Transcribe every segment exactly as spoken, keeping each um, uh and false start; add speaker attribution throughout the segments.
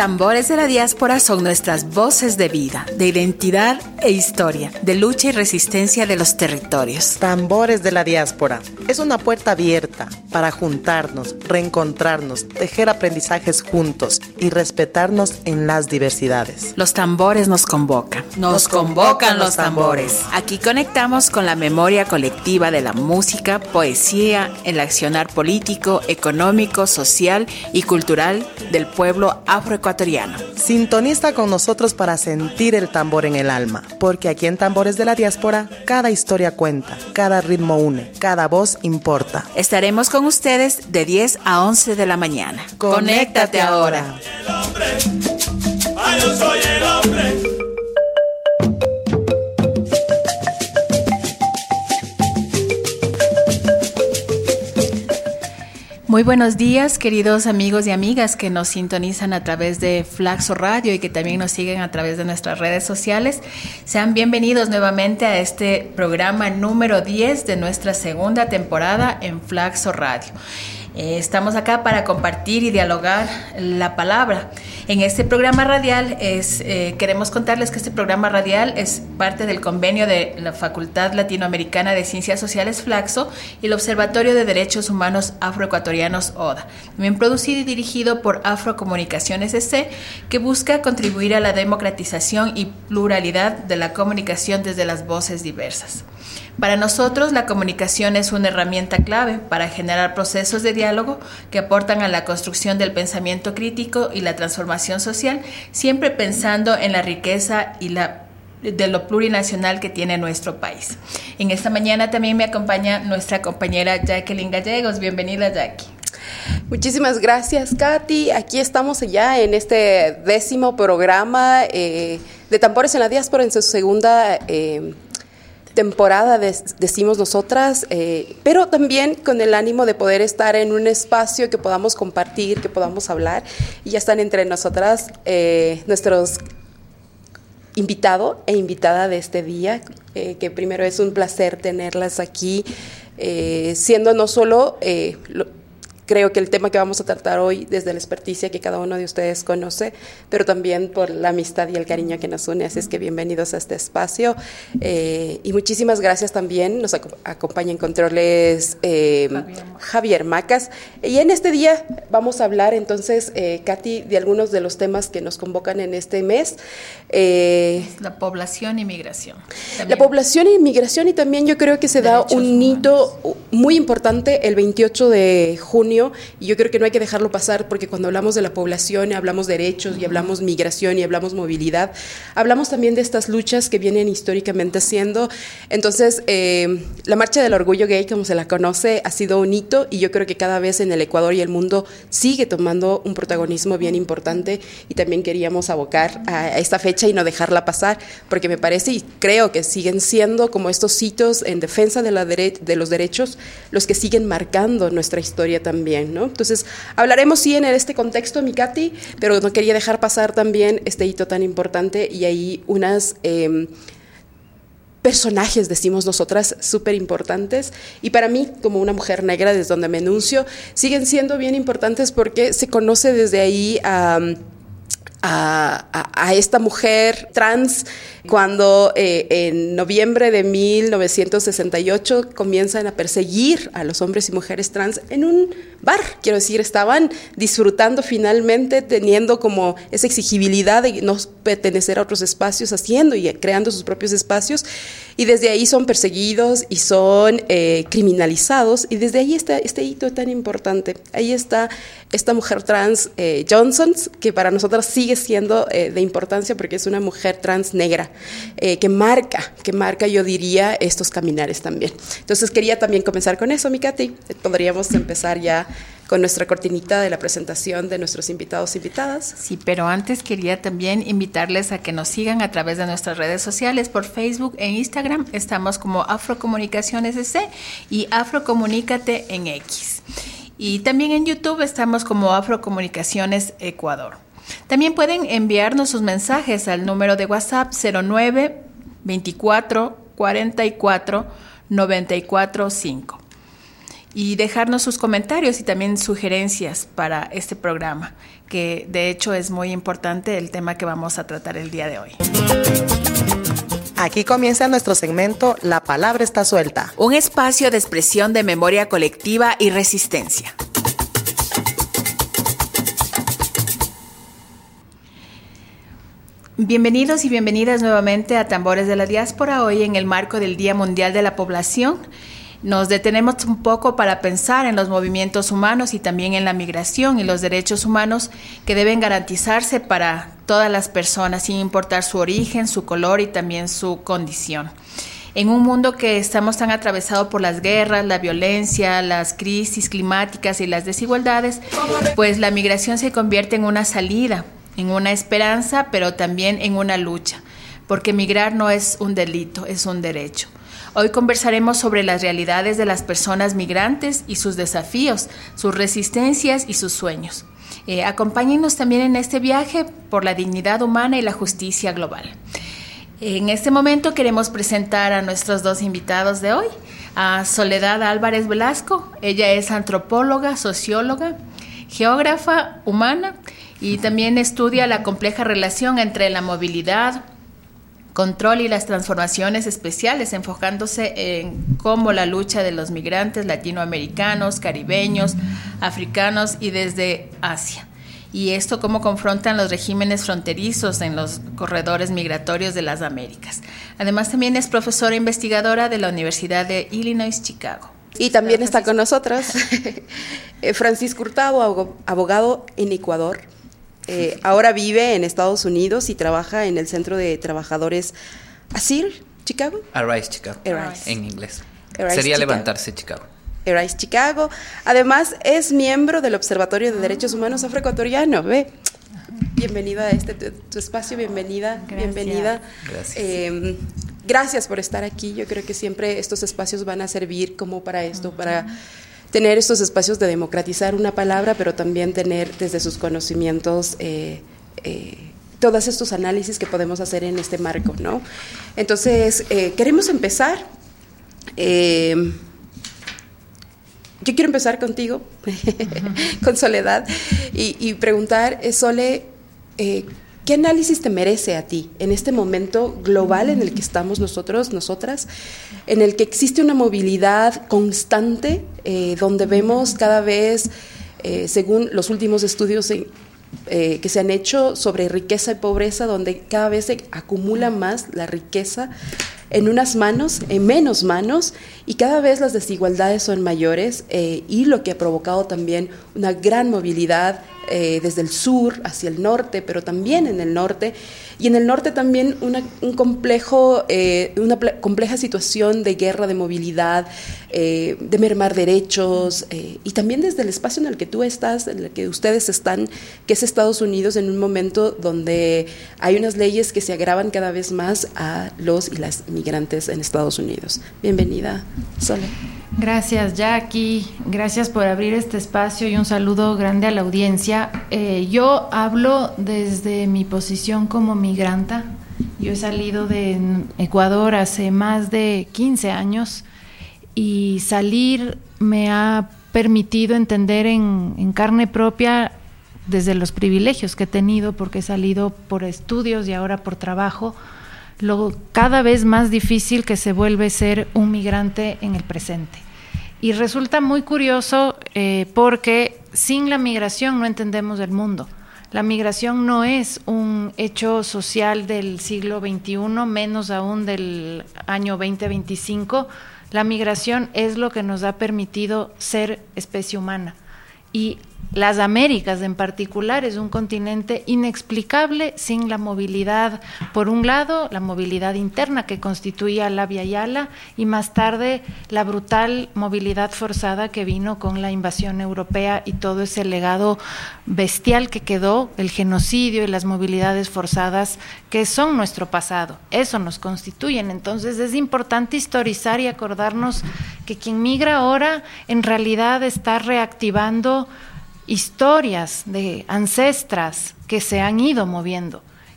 Speaker 1: Tambores de la diáspora son nuestras voces de vida, de identidad e historia, de lucha y resistencia de los territorios.
Speaker 2: Tambores de la diáspora es una puerta abierta para juntarnos, reencontrarnos, tejer aprendizajes juntos y respetarnos en las diversidades.
Speaker 1: Los tambores nos convocan, nos, nos convocan los tambores. Aquí conectamos con la memoria colectiva de la música, poesía, el accionar político, económico, social y cultural del pueblo afroecuatoriano.
Speaker 2: Sintoniza con nosotros para sentir el tambor en el alma, porque aquí en Tambores de la Diáspora, cada historia cuenta, cada ritmo une, cada voz importa.
Speaker 1: Estaremos con ustedes de diez a once de la mañana.
Speaker 2: Conéctate ahora.
Speaker 3: El hombre, ay, yo soy el hombre.
Speaker 1: Muy buenos días, queridos amigos y amigas que nos sintonizan a través de Flaxo Radio y que también nos siguen a través de nuestras redes sociales. Sean bienvenidos nuevamente a este programa número diez de nuestra segunda temporada en Flaxo Radio. Eh, estamos acá para compartir y dialogar la palabra. En este programa radial es, eh, queremos contarles que este programa radial es parte del convenio de la Facultad Latinoamericana de Ciencias Sociales Flaxo y el Observatorio de Derechos Humanos Afroecuatorianos O D A, también producido y dirigido por Afrocomunicaciones S C, que busca contribuir a la democratización y pluralidad de la comunicación desde las voces diversas. Para nosotros, la comunicación es una herramienta clave para generar procesos de diálogo que aportan a la construcción del pensamiento crítico y la transformación social, siempre pensando en la riqueza y la de lo plurinacional que tiene nuestro país. En esta mañana también me acompaña nuestra compañera Jacqueline Gallegos. Bienvenida, Jackie.
Speaker 4: Muchísimas gracias, Katy. Aquí estamos ya en este décimo programa eh, de Tambores en la Diáspora, en su segunda eh, temporada, des, decimos nosotras, eh, pero también con el ánimo de poder estar en un espacio que podamos compartir, que podamos hablar. Y ya están entre nosotras eh, nuestros invitado e invitada de este día, eh, que primero es un placer tenerlas aquí, eh, siendo no solo... Eh, lo, Creo que el tema que vamos a tratar hoy desde la experticia que cada uno de ustedes conoce, pero también por la amistad y el cariño que nos une. Así es que bienvenidos a este espacio. Eh, y muchísimas gracias también. Nos ac- acompaña en controles eh, Javier. Javier Macas. Y en este día vamos a hablar entonces, eh, Katy, de algunos de los temas que nos convocan en este mes.
Speaker 1: Eh, la población y migración.
Speaker 4: También. La población y migración, y también yo creo que se da un humanos. hito muy importante el veintiocho de junio. Y yo creo que no hay que dejarlo pasar, porque cuando hablamos de la población, hablamos de derechos y hablamos migración y hablamos movilidad, hablamos también de estas luchas que vienen históricamente haciendo. Entonces, eh, la Marcha del Orgullo Gay, como se la conoce, ha sido un hito, y yo creo que cada vez en el Ecuador y el mundo sigue tomando un protagonismo bien importante, y también queríamos abocar a esta fecha y no dejarla pasar, porque me parece y creo que siguen siendo como estos hitos en defensa de, la dere- de los derechos los que siguen marcando nuestra historia también. Bien, ¿no? Entonces, hablaremos sí en este contexto, mi Katy, pero no quería dejar pasar también este hito tan importante, y ahí unas eh, personajes, decimos nosotras, súper importantes, y para mí, como una mujer negra, desde donde me enuncio, siguen siendo bien importantes porque se conoce desde ahí a... Um, A, a, a esta mujer trans cuando eh, en noviembre de mil novecientos sesenta y ocho comienzan a perseguir a los hombres y mujeres trans en un bar. Quiero decir, estaban disfrutando finalmente, teniendo como esa exigibilidad de no pertenecer a otros espacios, haciendo y creando sus propios espacios, y desde ahí son perseguidos y son eh, criminalizados, y desde ahí está este hito tan importante. Ahí está esta mujer trans, eh, Johnson, que para nosotros sigue siendo eh, de importancia porque es una mujer trans negra, eh, que marca, que marca, yo diría, estos caminares también. Entonces quería también comenzar con eso, mi Katy. Podríamos empezar ya con nuestra cortinita de la presentación de nuestros invitados e invitadas.
Speaker 1: Sí, pero antes quería también invitarles a que nos sigan a través de nuestras redes sociales, por Facebook e Instagram. Estamos como Afrocomunicaciones S C y Afrocomunícate en X. Y también en YouTube estamos como Afrocomunicaciones Ecuador. También pueden enviarnos sus mensajes al número de WhatsApp cero nueve veinticuatro cuarenta y cuatro noventa y cuatro cinco. y dejarnos sus comentarios y también sugerencias para este programa, que de hecho es muy importante el tema que vamos a tratar el día de hoy.
Speaker 2: Aquí comienza nuestro segmento La Palabra Está Suelta.
Speaker 1: Un espacio de expresión de memoria colectiva y resistencia. Bienvenidos y bienvenidas nuevamente a Tambores de la Diáspora, hoy en el marco del Día Mundial de la Población. Nos detenemos un poco para pensar en los movimientos humanos y también en la migración y los derechos humanos que deben garantizarse para todas las personas, sin importar su origen, su color y también su condición. En un mundo que estamos tan atravesado por las guerras, la violencia, las crisis climáticas y las desigualdades, pues la migración se convierte en una salida, en una esperanza, pero también en una lucha, porque migrar no es un delito, es un derecho. Hoy conversaremos sobre las realidades de las personas migrantes y sus desafíos, sus resistencias y sus sueños. Eh, acompáñennos también en este viaje por la dignidad humana y la justicia global. En este momento queremos presentar a nuestros dos invitados de hoy, a Soledad Álvarez Velasco. Ella es antropóloga, socióloga, geógrafa humana y también estudia la compleja relación entre la movilidad, control y las transformaciones especiales, enfocándose en cómo la lucha de los migrantes latinoamericanos, caribeños, africanos y desde Asia. Y esto cómo confrontan los regímenes fronterizos en los corredores migratorios de las Américas. Además también es profesora investigadora de la Universidad de Illinois, Chicago.
Speaker 4: Y también está con nosotras Francisco Hurtado, abogado en Ecuador. Eh, ahora vive en Estados Unidos y trabaja en el Centro de Trabajadores ASIR, Chicago.
Speaker 5: Arise, Chicago,
Speaker 4: Arise.
Speaker 5: en inglés.
Speaker 4: Arise,
Speaker 5: Sería
Speaker 4: Chicago.
Speaker 5: levantarse, Chicago.
Speaker 4: Arise, Chicago. Además, es miembro del Observatorio de Derechos Humanos Afroecuatoriano. Ve, bienvenida a este tu, tu espacio, bienvenida,
Speaker 1: Gracias.
Speaker 4: bienvenida.
Speaker 5: Gracias.
Speaker 4: Eh, gracias por estar aquí. Yo creo que siempre estos espacios van a servir como para esto, uh-huh. para tener estos espacios de democratizar una palabra, pero también tener desde sus conocimientos eh, eh, todos estos análisis que podemos hacer en este marco, ¿no? Entonces, eh, queremos empezar. Eh, yo quiero empezar contigo, uh-huh. con Soledad, y, y preguntar, eh, Sole, eh, ¿qué análisis te merece a ti en este momento global en el que estamos nosotros, nosotras, en el que existe una movilidad constante, eh, donde vemos cada vez, eh, según los últimos estudios en, eh, que se han hecho sobre riqueza y pobreza, donde cada vez se acumula más la riqueza en unas manos, en menos manos, y cada vez las desigualdades son mayores, eh, y lo que ha provocado también una gran movilidad eh, desde el sur hacia el norte, pero también en el norte, y en el norte también una, un complejo, eh, una ple- compleja situación de guerra, de movilidad, eh, de mermar derechos, eh, y también desde el espacio en el que tú estás, en el que ustedes están, que es Estados Unidos, en un momento donde hay unas leyes que se agravan cada vez más a los y las migrantes en Estados Unidos. Bienvenida, Sole.
Speaker 6: Gracias, Jackie. Gracias por abrir este espacio y un saludo grande a la audiencia. Eh, yo hablo desde mi posición como migranta. Yo he salido de Ecuador hace más de quince años y salir me ha permitido entender en, en carne propia desde los privilegios que he tenido, porque he salido por estudios y ahora por trabajo, lo cada vez más difícil que se vuelve ser un migrante en el presente. Y resulta muy curioso eh, porque sin la migración no entendemos el mundo. La migración no es un hecho social del siglo veintiuno, menos aún del año veinte veinticinco. La migración es lo que nos ha permitido ser especie humana. Y las Américas en particular es un continente inexplicable sin la movilidad, por un lado, la movilidad interna que constituía la Via Yala y más tarde la brutal movilidad forzada que vino con la invasión europea y todo ese legado bestial que quedó, el genocidio y las movilidades forzadas que son nuestro pasado, eso nos constituyen. Entonces es importante historizar y acordarnos que quien migra ahora en realidad está reactivando historias de ancestras que se han ido moviendo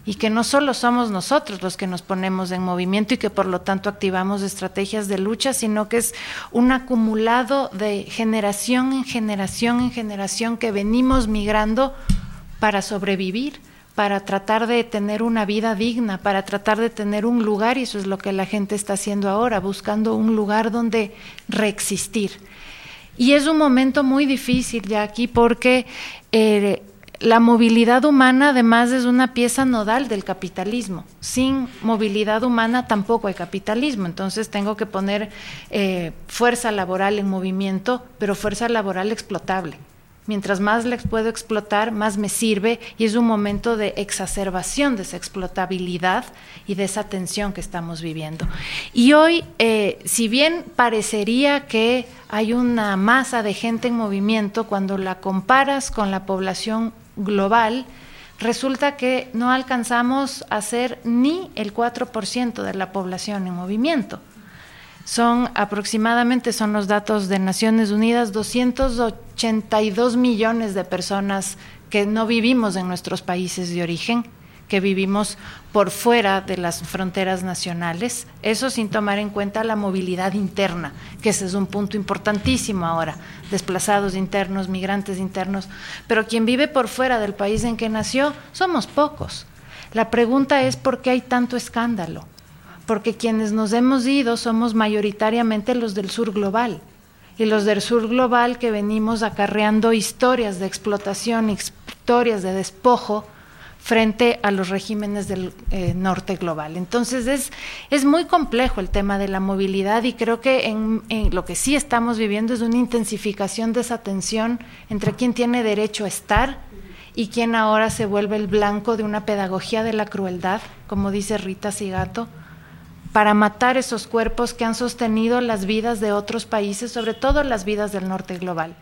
Speaker 6: y que no solo somos nosotros los que nos ponemos en movimiento y que por lo tanto activamos estrategias de lucha, sino que es un acumulado de generación en generación en generación que venimos migrando para sobrevivir, para tratar de tener una vida digna, para tratar de tener un lugar, y eso es lo que la gente está haciendo ahora, buscando un lugar donde reexistir. Y es un momento muy difícil ya aquí porque eh, la movilidad humana además es una pieza nodal del capitalismo. Sin movilidad humana tampoco hay capitalismo, entonces tengo que poner eh, fuerza laboral en movimiento, pero fuerza laboral explotable. Mientras más la puedo explotar, más me sirve, y es un momento de exacerbación de esa explotabilidad y de esa tensión que estamos viviendo. Y hoy, eh, si bien parecería que hay una masa de gente en movimiento, cuando la comparas con la población global, resulta que no alcanzamos a ser ni el cuatro por ciento de la población en movimiento. Son aproximadamente, son los datos de Naciones Unidas, doscientos ochenta y dos millones de personas que no vivimos en nuestros países de origen, que vivimos por fuera de las fronteras nacionales, eso sin tomar en cuenta la movilidad interna, que ese es un punto importantísimo ahora, desplazados internos, migrantes internos, pero quien vive por fuera del país en que nació, somos pocos. La pregunta es ¿por qué hay tanto escándalo? Porque quienes nos hemos ido somos mayoritariamente los del sur global, y los del sur global que venimos acarreando historias de explotación, historias de despojo frente a los regímenes del eh, norte global. Entonces es, es muy complejo el tema de la movilidad, y creo que en, en lo que sí estamos viviendo es una intensificación de esa tensión entre quien tiene derecho a estar y quien ahora se vuelve el blanco de una pedagogía de la crueldad, como dice Rita Segato, para matar esos cuerpos que han sostenido las vidas de otros países, sobre todo las vidas del norte global.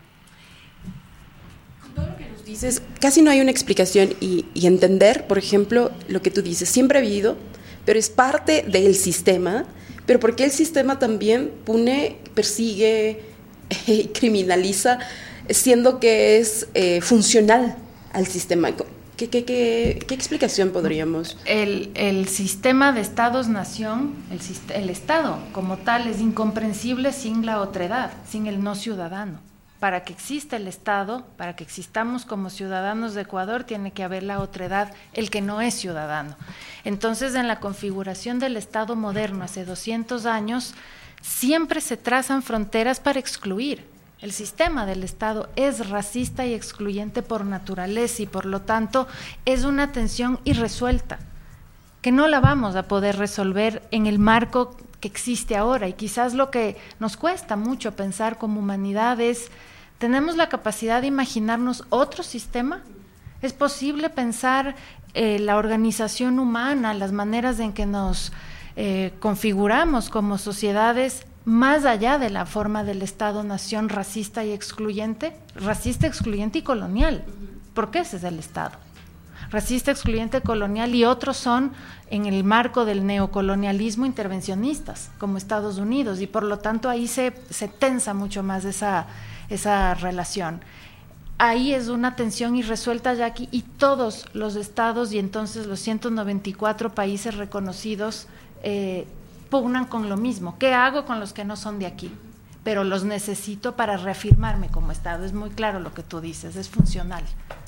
Speaker 4: Con todo lo que nos dices, casi no hay una explicación y, y entender, por ejemplo, lo que tú dices, siempre ha habido, pero es parte del sistema, pero porque el sistema también pone, persigue, eh, criminaliza, siendo que es eh, funcional al sistema. ¿Qué, qué, qué, qué explicación podríamos?
Speaker 6: El, el sistema de estados-nación, el, el Estado como tal, es incomprensible sin la otredad, sin el no ciudadano. Para que exista el Estado, para que existamos como ciudadanos de Ecuador, tiene que haber la otredad, el que no es ciudadano. Entonces, en la configuración del Estado moderno hace doscientos años, siempre se trazan fronteras para excluir. El sistema del Estado es racista y excluyente por naturaleza, y por lo tanto es una tensión irresuelta, que no la vamos a poder resolver en el marco que existe ahora. Y quizás lo que nos cuesta mucho pensar como humanidad es, ¿tenemos la capacidad de imaginarnos otro sistema? ¿Es posible pensar eh, la organización humana, las maneras en que nos eh, configuramos como sociedades, más allá de la forma del Estado-nación racista y excluyente, racista, excluyente y colonial? Porque ese es el Estado. Racista, excluyente, colonial, y otros son, en el marco del neocolonialismo, intervencionistas, como Estados Unidos, y por lo tanto ahí se, se tensa mucho más esa, esa relación. Ahí es una tensión irresuelta, Jackie, y todos los estados y entonces los ciento noventa y cuatro países reconocidos eh, pugnan con lo mismo. ¿Qué hago con los que no son de aquí? Pero los necesito para reafirmarme como Estado. Es muy claro lo que tú dices, es funcional.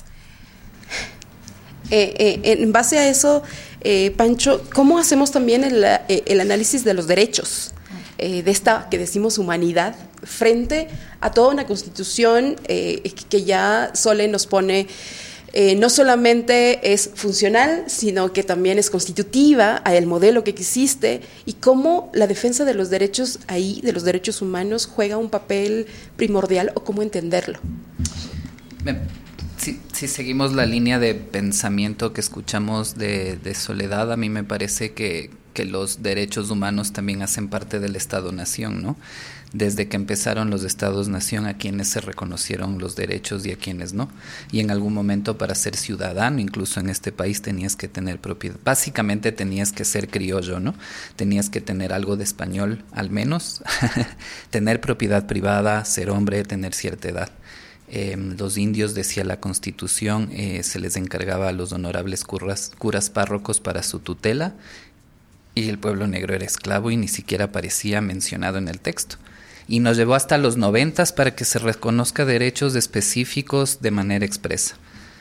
Speaker 4: Eh, eh, en base a eso, eh, Pancho, ¿cómo hacemos también el, eh, el análisis de los derechos eh, de esta que decimos humanidad frente a toda una constitución eh, que ya Sole nos pone? Eh, no solamente es funcional, sino que también es constitutiva al modelo que existe, y cómo la defensa de los derechos ahí, de los derechos humanos, juega un papel primordial, o cómo entenderlo.
Speaker 5: Si, si seguimos la línea de pensamiento que escuchamos de, de Soledad, a mí me parece que, que los derechos humanos también hacen parte del Estado-Nación, ¿no? Desde que empezaron los Estados-Nación, a quienes se reconocieron los derechos y a quienes no. Y en algún momento, para ser ciudadano, incluso en este país, tenías que tener propiedad. Básicamente tenías que ser criollo, ¿no? Tenías que tener algo de español, al menos. Tener propiedad privada, ser hombre, tener cierta edad. Eh, los indios, decía la Constitución, eh, se les encargaba a los honorables curas, curas párrocos para su tutela, y el pueblo negro era esclavo y ni siquiera aparecía mencionado en el texto. Y nos llevó hasta los noventas para que se reconozca derechos específicos de manera expresa.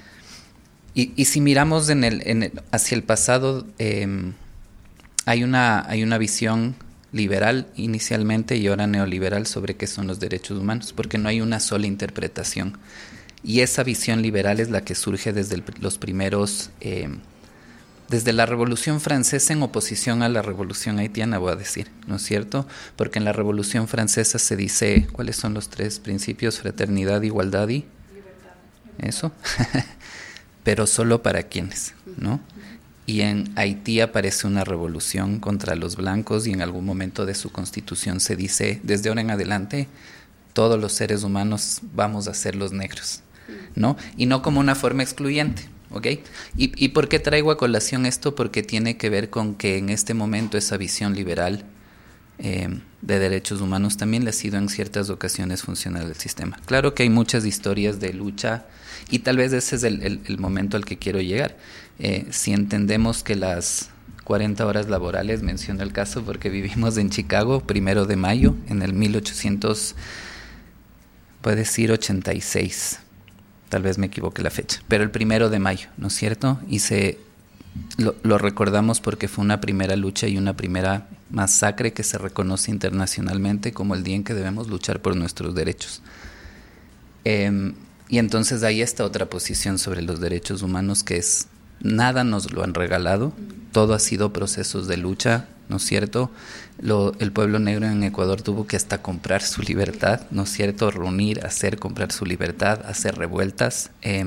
Speaker 5: Y, y si miramos en el, en el, hacia el pasado, eh, hay, una, hay una visión liberal inicialmente y ahora neoliberal sobre qué son los derechos humanos, porque no hay una sola interpretación. Y esa visión liberal es la que surge desde el, los primeros... Eh, desde la Revolución Francesa en oposición a la Revolución Haitiana, voy a decir, ¿no es cierto? Porque en la Revolución Francesa se dice, ¿cuáles son los tres principios? Fraternidad, igualdad y... libertad. Eso. Pero solo para quienes, ¿no? Y en Haití aparece una revolución contra los blancos y en algún momento de su constitución se dice, desde ahora en adelante, todos los seres humanos vamos a ser los negros, ¿no? Y no como una forma excluyente. ¿Okay? ¿Y, ¿Y por qué traigo a colación esto? Porque tiene que ver con que en este momento esa visión liberal eh, de derechos humanos también le ha sido en ciertas ocasiones funcional al sistema. Claro que hay muchas historias de lucha y tal vez ese es el, el, el momento al que quiero llegar. Eh, si entendemos que las cuarenta horas laborales, menciono el caso porque vivimos en Chicago, primero de mayo, en el mil ochocientos, puede decir ochenta y seis, tal vez me equivoque la fecha, pero el primero de mayo, ¿no es cierto? Y se lo, lo recordamos porque fue una primera lucha y una primera masacre que se reconoce internacionalmente como el día en que debemos luchar por nuestros derechos. Eh, y entonces ahí está otra posición sobre los derechos humanos, que es, nada nos lo han regalado, todo ha sido procesos de lucha, ¿no es cierto? Lo, el pueblo negro en Ecuador tuvo que hasta comprar su libertad, ¿no es cierto? Reunir, hacer, comprar su libertad, hacer revueltas. Eh,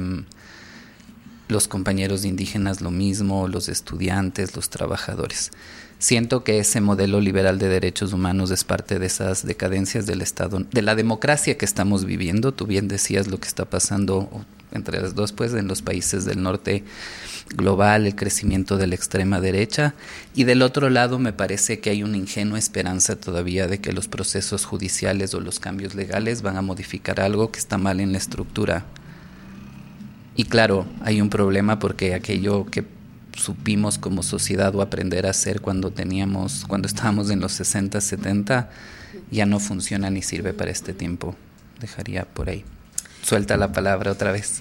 Speaker 5: los compañeros indígenas lo mismo, los estudiantes, los trabajadores. Siento que ese modelo liberal de derechos humanos es parte de esas decadencias del Estado, de la democracia que estamos viviendo. Tú bien decías lo que está pasando entre las dos, pues, en los países del norte global, el crecimiento de la extrema derecha, y del otro lado me parece que hay una ingenua esperanza todavía de que los procesos judiciales o los cambios legales van a modificar algo que está mal en la estructura. Y claro, hay un problema porque aquello que supimos como sociedad o aprender a hacer cuando teníamos, cuando estábamos en los sesenta, setenta, ya no funciona ni sirve para este tiempo. Dejaría por ahí. Suelta la palabra otra vez.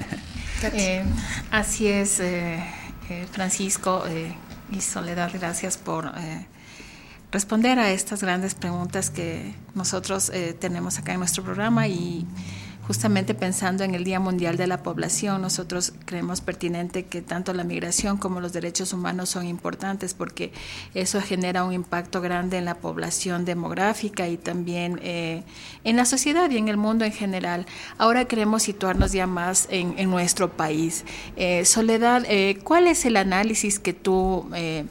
Speaker 1: Eh, así es, eh, eh, Francisco eh, y Soledad, gracias por eh, responder a estas grandes preguntas que nosotros eh, tenemos acá en nuestro programa. Y justamente pensando en el Día Mundial de la Población, nosotros creemos pertinente que tanto la migración como los derechos humanos son importantes, porque eso genera un impacto grande en la población demográfica y también eh, en la sociedad y en el mundo en general. Ahora queremos situarnos ya más en, en nuestro país. Eh, Soledad, eh, ¿cuál es el análisis que tú... Eh,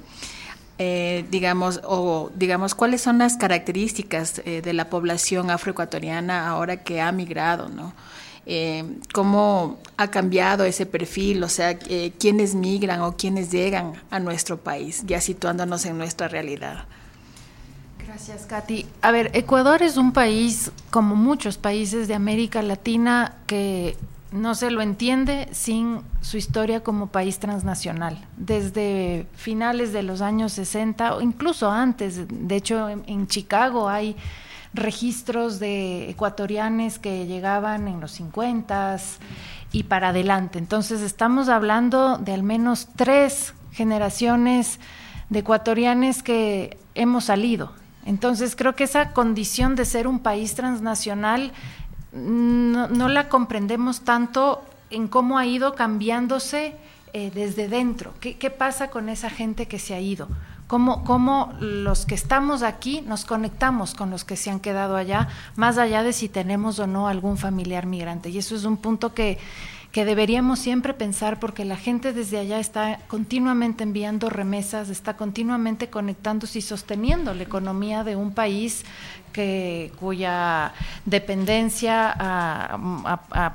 Speaker 1: Eh, digamos, o digamos, ¿cuáles son las características eh, de la población afroecuatoriana ahora que ha migrado, ¿no? Eh, ¿Cómo ha cambiado ese perfil? O sea, eh, ¿quiénes migran o quiénes llegan a nuestro país, ya situándonos en nuestra realidad?
Speaker 6: Gracias, Katy. A ver, Ecuador es un país, como muchos países de América Latina, que no se lo entiende sin su historia como país transnacional. Desde finales de los años sesenta o incluso antes, de hecho en, en Chicago hay registros de ecuatorianos que llegaban en los cincuentas y para adelante. Entonces estamos hablando de al menos tres generaciones de ecuatorianos que hemos salido. Entonces creo que esa condición de ser un país transnacional No, no la comprendemos tanto en cómo ha ido cambiándose eh, desde dentro. ¿Qué, ¿Qué pasa con esa gente que se ha ido? ¿Cómo, ¿Cómo los que estamos aquí nos conectamos con los que se han quedado allá, más allá de si tenemos o no algún familiar migrante? Y eso es un punto que, que deberíamos siempre pensar, porque la gente desde allá está continuamente enviando remesas, está continuamente conectándose y sosteniendo la economía de un país que cuya dependencia a, a, a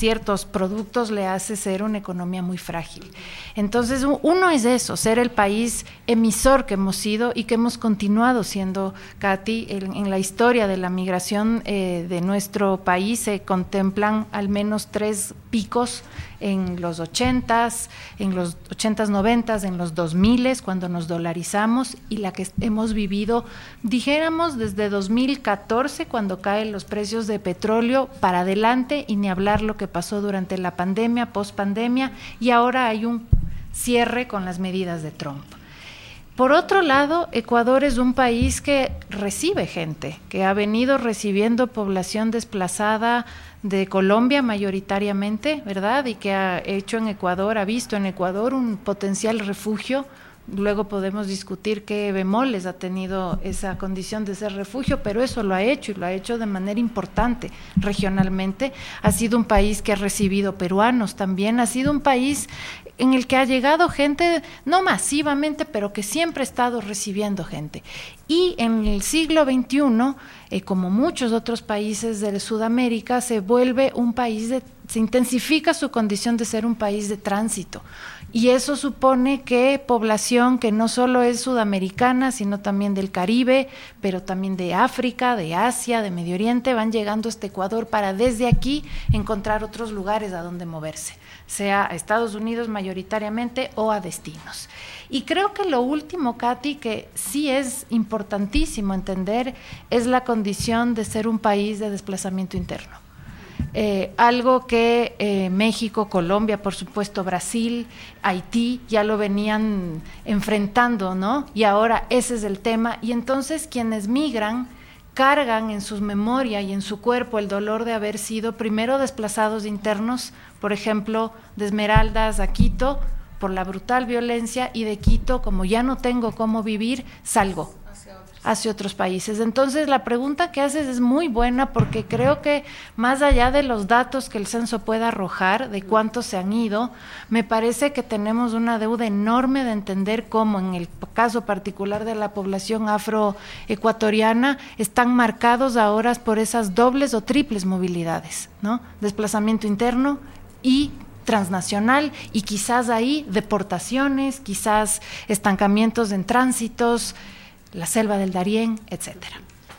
Speaker 6: ciertos productos le hace ser una economía muy frágil. Entonces, uno es eso, ser el país emisor que hemos sido y que hemos continuado siendo, Katy. En, en la historia de la migración eh, de nuestro país se contemplan al menos tres picos en los ochentas, en los ochentas, noventas, en los dos miles, cuando nos dolarizamos, y la que hemos vivido, dijéramos, desde dos mil catorce, cuando caen los precios de petróleo, para adelante, y ni hablar lo que pasó durante la pandemia, post-pandemia, y ahora hay un cierre con las medidas de Trump. Por otro lado, Ecuador es un país que recibe gente, que ha venido recibiendo población desplazada de Colombia mayoritariamente, ¿verdad? Y que ha hecho en Ecuador, ha visto en Ecuador un potencial refugio. Luego podemos discutir qué bemoles ha tenido esa condición de ser refugio, pero eso lo ha hecho y lo ha hecho de manera importante regionalmente. Ha sido un país que ha recibido peruanos también, ha sido un país en el que ha llegado gente, no masivamente, pero que siempre ha estado recibiendo gente. Y en el siglo veintiuno, eh, como muchos otros países de Sudamérica, se vuelve un país de, se intensifica su condición de ser un país de tránsito. Y eso supone que población que no solo es sudamericana, sino también del Caribe, pero también de África, de Asia, de Medio Oriente, van llegando a este Ecuador para desde aquí encontrar otros lugares a donde moverse, sea a Estados Unidos mayoritariamente o a destinos. Y creo que lo último, Katy, que sí es importantísimo entender, es la condición de ser un país de desplazamiento interno. Eh, algo que eh, México, Colombia, por supuesto Brasil, Haití ya lo venían enfrentando, ¿no? Y ahora ese es el tema, y entonces quienes migran cargan en su memoria y en su cuerpo el dolor de haber sido primero desplazados internos, por ejemplo, de Esmeraldas a Quito por la brutal violencia, y de Quito, como ya no tengo cómo vivir, salgo hacia otros países. Entonces la pregunta que haces es muy buena, porque creo que más allá de los datos que el censo pueda arrojar de cuántos se han ido, me parece que tenemos una deuda enorme de entender cómo en el caso particular de la población afroecuatoriana están marcados ahora por esas dobles o triples movilidades, ¿no? Desplazamiento interno y transnacional, y quizás ahí deportaciones, quizás estancamientos en tránsitos, la selva del Darién, etcétera.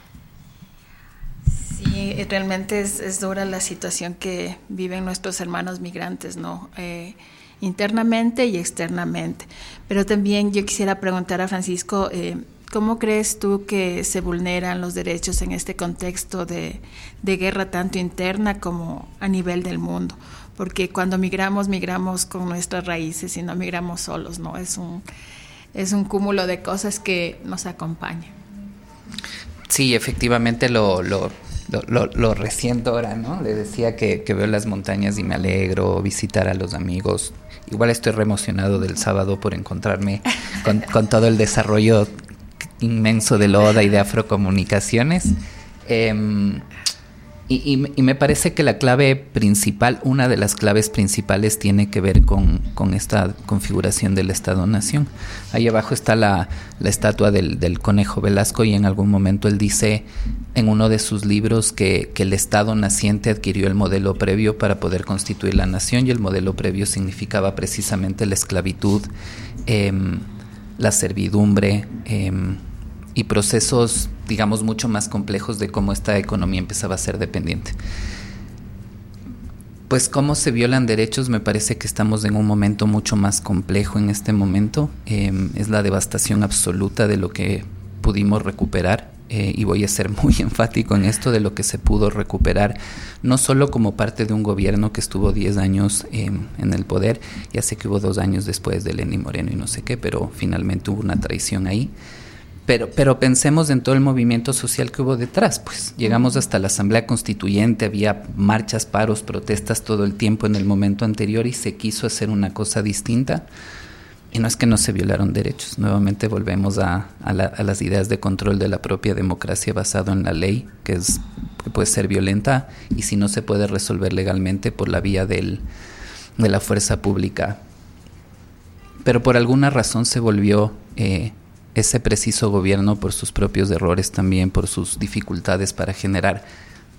Speaker 1: Sí, realmente es, es dura la situación que viven nuestros hermanos migrantes, ¿no? Eh, internamente y externamente. Pero también yo quisiera preguntar a Francisco, eh, ¿cómo crees tú que se vulneran los derechos en este contexto de, de guerra tanto interna como a nivel del mundo? Porque cuando migramos, migramos con nuestras raíces y no migramos solos, ¿no? Es un... es un cúmulo de cosas que nos acompañan.
Speaker 5: Sí, efectivamente lo, lo, lo, lo, lo resiento ahora, ¿no? Le decía que, que veo las montañas y me alegro, visitar a los amigos. Igual estoy re emocionado del sábado por encontrarme con, con todo el desarrollo inmenso de Loda y de Afrocomunicaciones. Eh, Y, y, y me parece que la clave principal, una de las claves principales tiene que ver con, con esta configuración del Estado-Nación. Ahí abajo está la, la estatua del, del Conejo Velasco, y en algún momento él dice en uno de sus libros que, que el Estado naciente adquirió el modelo previo para poder constituir la nación, y el modelo previo significaba precisamente la esclavitud, eh, la servidumbre, eh, y procesos, digamos, mucho más complejos de cómo esta economía empezaba a ser dependiente. Pues cómo se violan derechos, me parece que estamos en un momento mucho más complejo en este momento. Eh, es la devastación absoluta de lo que pudimos recuperar, eh, y voy a ser muy enfático en esto, de lo que se pudo recuperar, no solo como parte de un gobierno que estuvo diez años eh, en el poder, ya sé que hubo dos años después de Lenín Moreno y no sé qué, pero finalmente hubo una traición ahí. Pero, pero pensemos en todo el movimiento social que hubo detrás, pues llegamos hasta la Asamblea Constituyente, había marchas, paros, protestas todo el tiempo en el momento anterior, y se quiso hacer una cosa distinta, y no es que no se violaron derechos, nuevamente volvemos a, a, la, a las ideas de control de la propia democracia basado en la ley, que, es, que puede ser violenta, y si no se puede resolver legalmente por la vía del, de la fuerza pública. Pero por alguna razón se volvió... Eh, ese preciso gobierno, por sus propios errores también, por sus dificultades para generar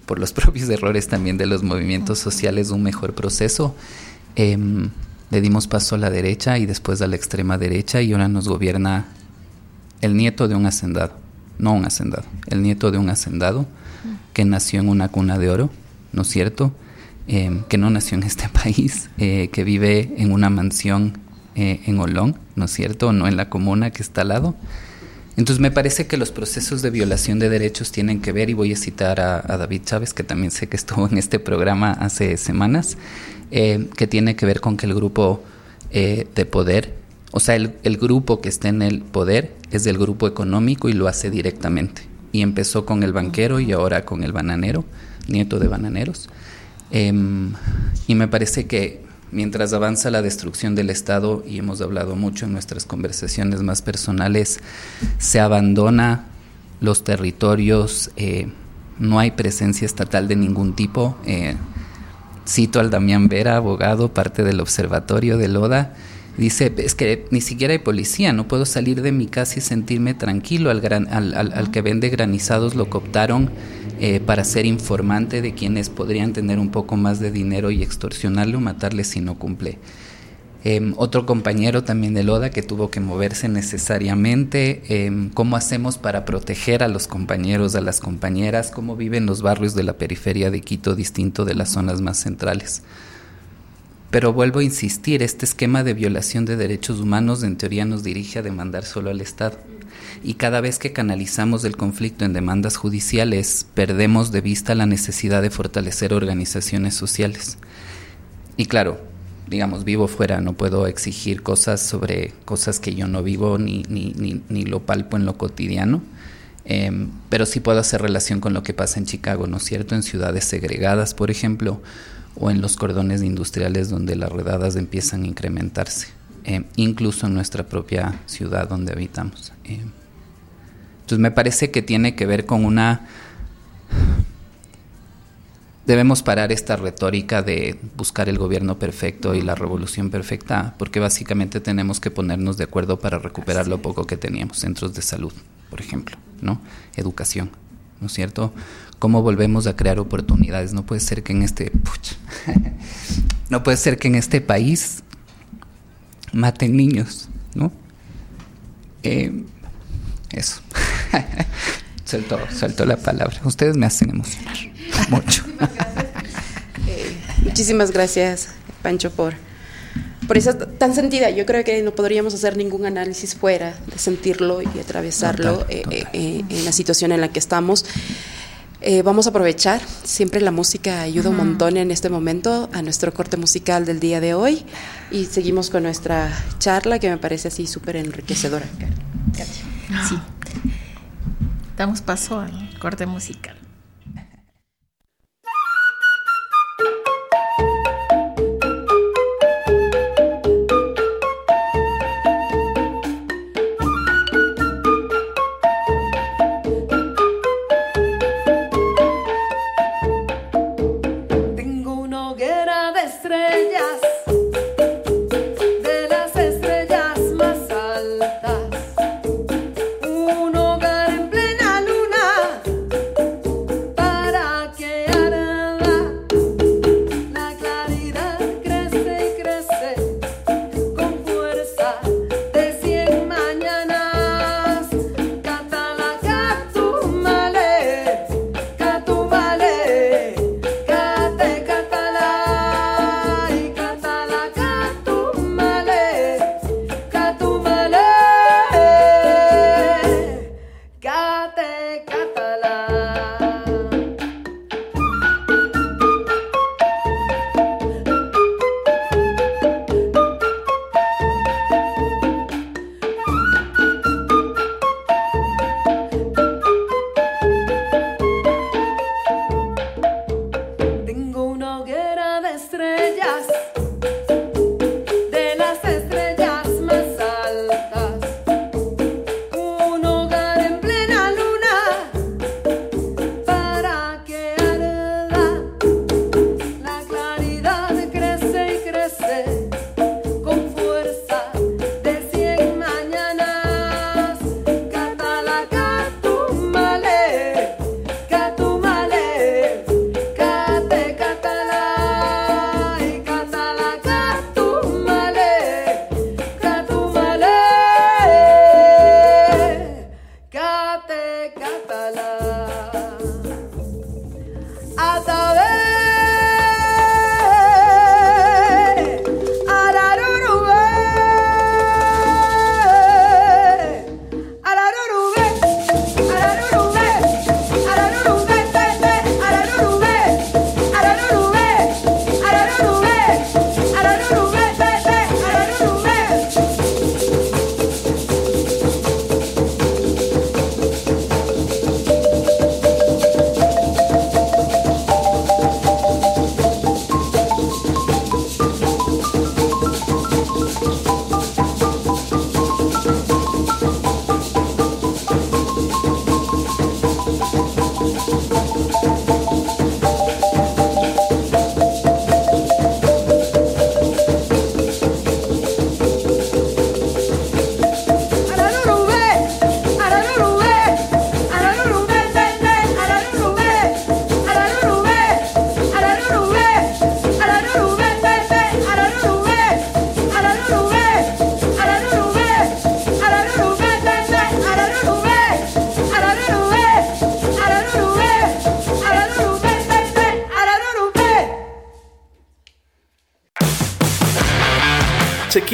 Speaker 5: por los propios errores también de los movimientos sociales, un mejor proceso. Eh, le dimos paso a la derecha y después a la extrema derecha, y ahora nos gobierna el nieto de un hacendado, no un hacendado, el nieto de un hacendado que nació en una cuna de oro, ¿no es cierto?, eh, que no nació en este país, eh, que vive en una mansión eh, en Olón, ¿no es cierto?, no en la comuna que está al lado. Entonces me parece que los procesos de violación de derechos tienen que ver, y voy a citar a, a David Chávez, que también sé que estuvo en este programa hace semanas, eh, que tiene que ver con que el grupo eh, de poder, o sea, el, el grupo que está en el poder es del grupo económico y lo hace directamente. Y empezó con el banquero y ahora con el bananero, nieto de bananeros. Eh, y me parece que mientras avanza la destrucción del Estado, y hemos hablado mucho en nuestras conversaciones más personales, se abandona los territorios, eh, no hay presencia estatal de ningún tipo. Eh, cito al Damián Vera, abogado, parte del observatorio del ODA, dice, es que ni siquiera hay policía, no puedo salir de mi casa y sentirme tranquilo. Al, gran, al, al, al que vende granizados lo cooptaron eh, para ser informante de quienes podrían tener un poco más de dinero y extorsionarle o matarle si no cumple. Eh, otro compañero también del ODA que tuvo que moverse necesariamente. Eh, ¿Cómo hacemos para proteger a los compañeros, a las compañeras? ¿Cómo viven los barrios de la periferia de Quito distinto de las zonas más centrales? Pero vuelvo a insistir, este esquema de violación de derechos humanos en teoría nos dirige a demandar solo al Estado. Y cada vez que canalizamos el conflicto en demandas judiciales, perdemos de vista la necesidad de fortalecer organizaciones sociales. Y claro, digamos, vivo fuera, no puedo exigir cosas sobre cosas que yo no vivo ni, ni, ni, ni lo palpo en lo cotidiano. Eh, pero sí puedo hacer relación con lo que pasa en Chicago, ¿no es cierto? En ciudades segregadas, por ejemplo, o en los cordones industriales donde las redadas empiezan a incrementarse, eh, incluso en nuestra propia ciudad donde habitamos. Eh, entonces me parece que tiene que ver con una... Debemos parar esta retórica de buscar el gobierno perfecto y la revolución perfecta, porque básicamente tenemos que ponernos de acuerdo para recuperar lo poco que teníamos. Centros de salud, por ejemplo, ¿no? Educación, ¿no es cierto? ¿Cómo volvemos a crear oportunidades? No puede ser que en este pucha, no puede ser que en este país maten niños, ¿no? Eh, eso. Suelto, suelto la palabra. Ustedes me hacen emocionar mucho.
Speaker 4: eh, muchísimas gracias, Pancho, por, por esa tan sentida. Yo creo que no podríamos hacer ningún análisis fuera de sentirlo y atravesarlo total, total. Eh, eh, en la situación en la que estamos. Eh, vamos a aprovechar, siempre la música ayuda un montón en este momento, a nuestro corte musical del día de hoy, y seguimos con nuestra charla que me parece así súper enriquecedora.
Speaker 1: Sí. Damos paso al corte musical.
Speaker 7: Un hogar en plena luna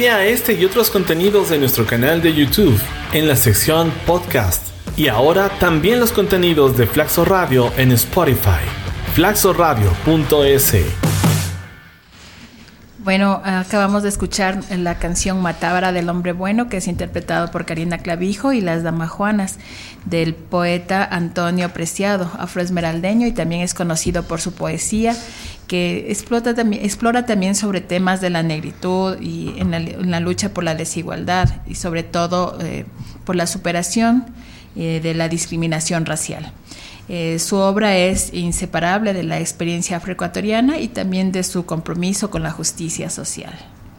Speaker 7: Chequea este y otros contenidos de nuestro canal de YouTube en la sección Podcast. Y ahora también los contenidos de Flaxo Radio en Spotify. flaxo radio punto es.
Speaker 1: Bueno, acabamos de escuchar la canción Matábara del Hombre Bueno, que es interpretado por Karina Clavijo y las Damajuanas, del poeta Antonio Preciado, afroesmeraldeño, y también es conocido por su poesía, que explota también, explora también sobre temas de la negritud y en la, en la lucha por la desigualdad y sobre todo eh, por la superación eh, de la discriminación racial. Eh, su obra es inseparable de la experiencia afroecuatoriana y también de su compromiso con la justicia social.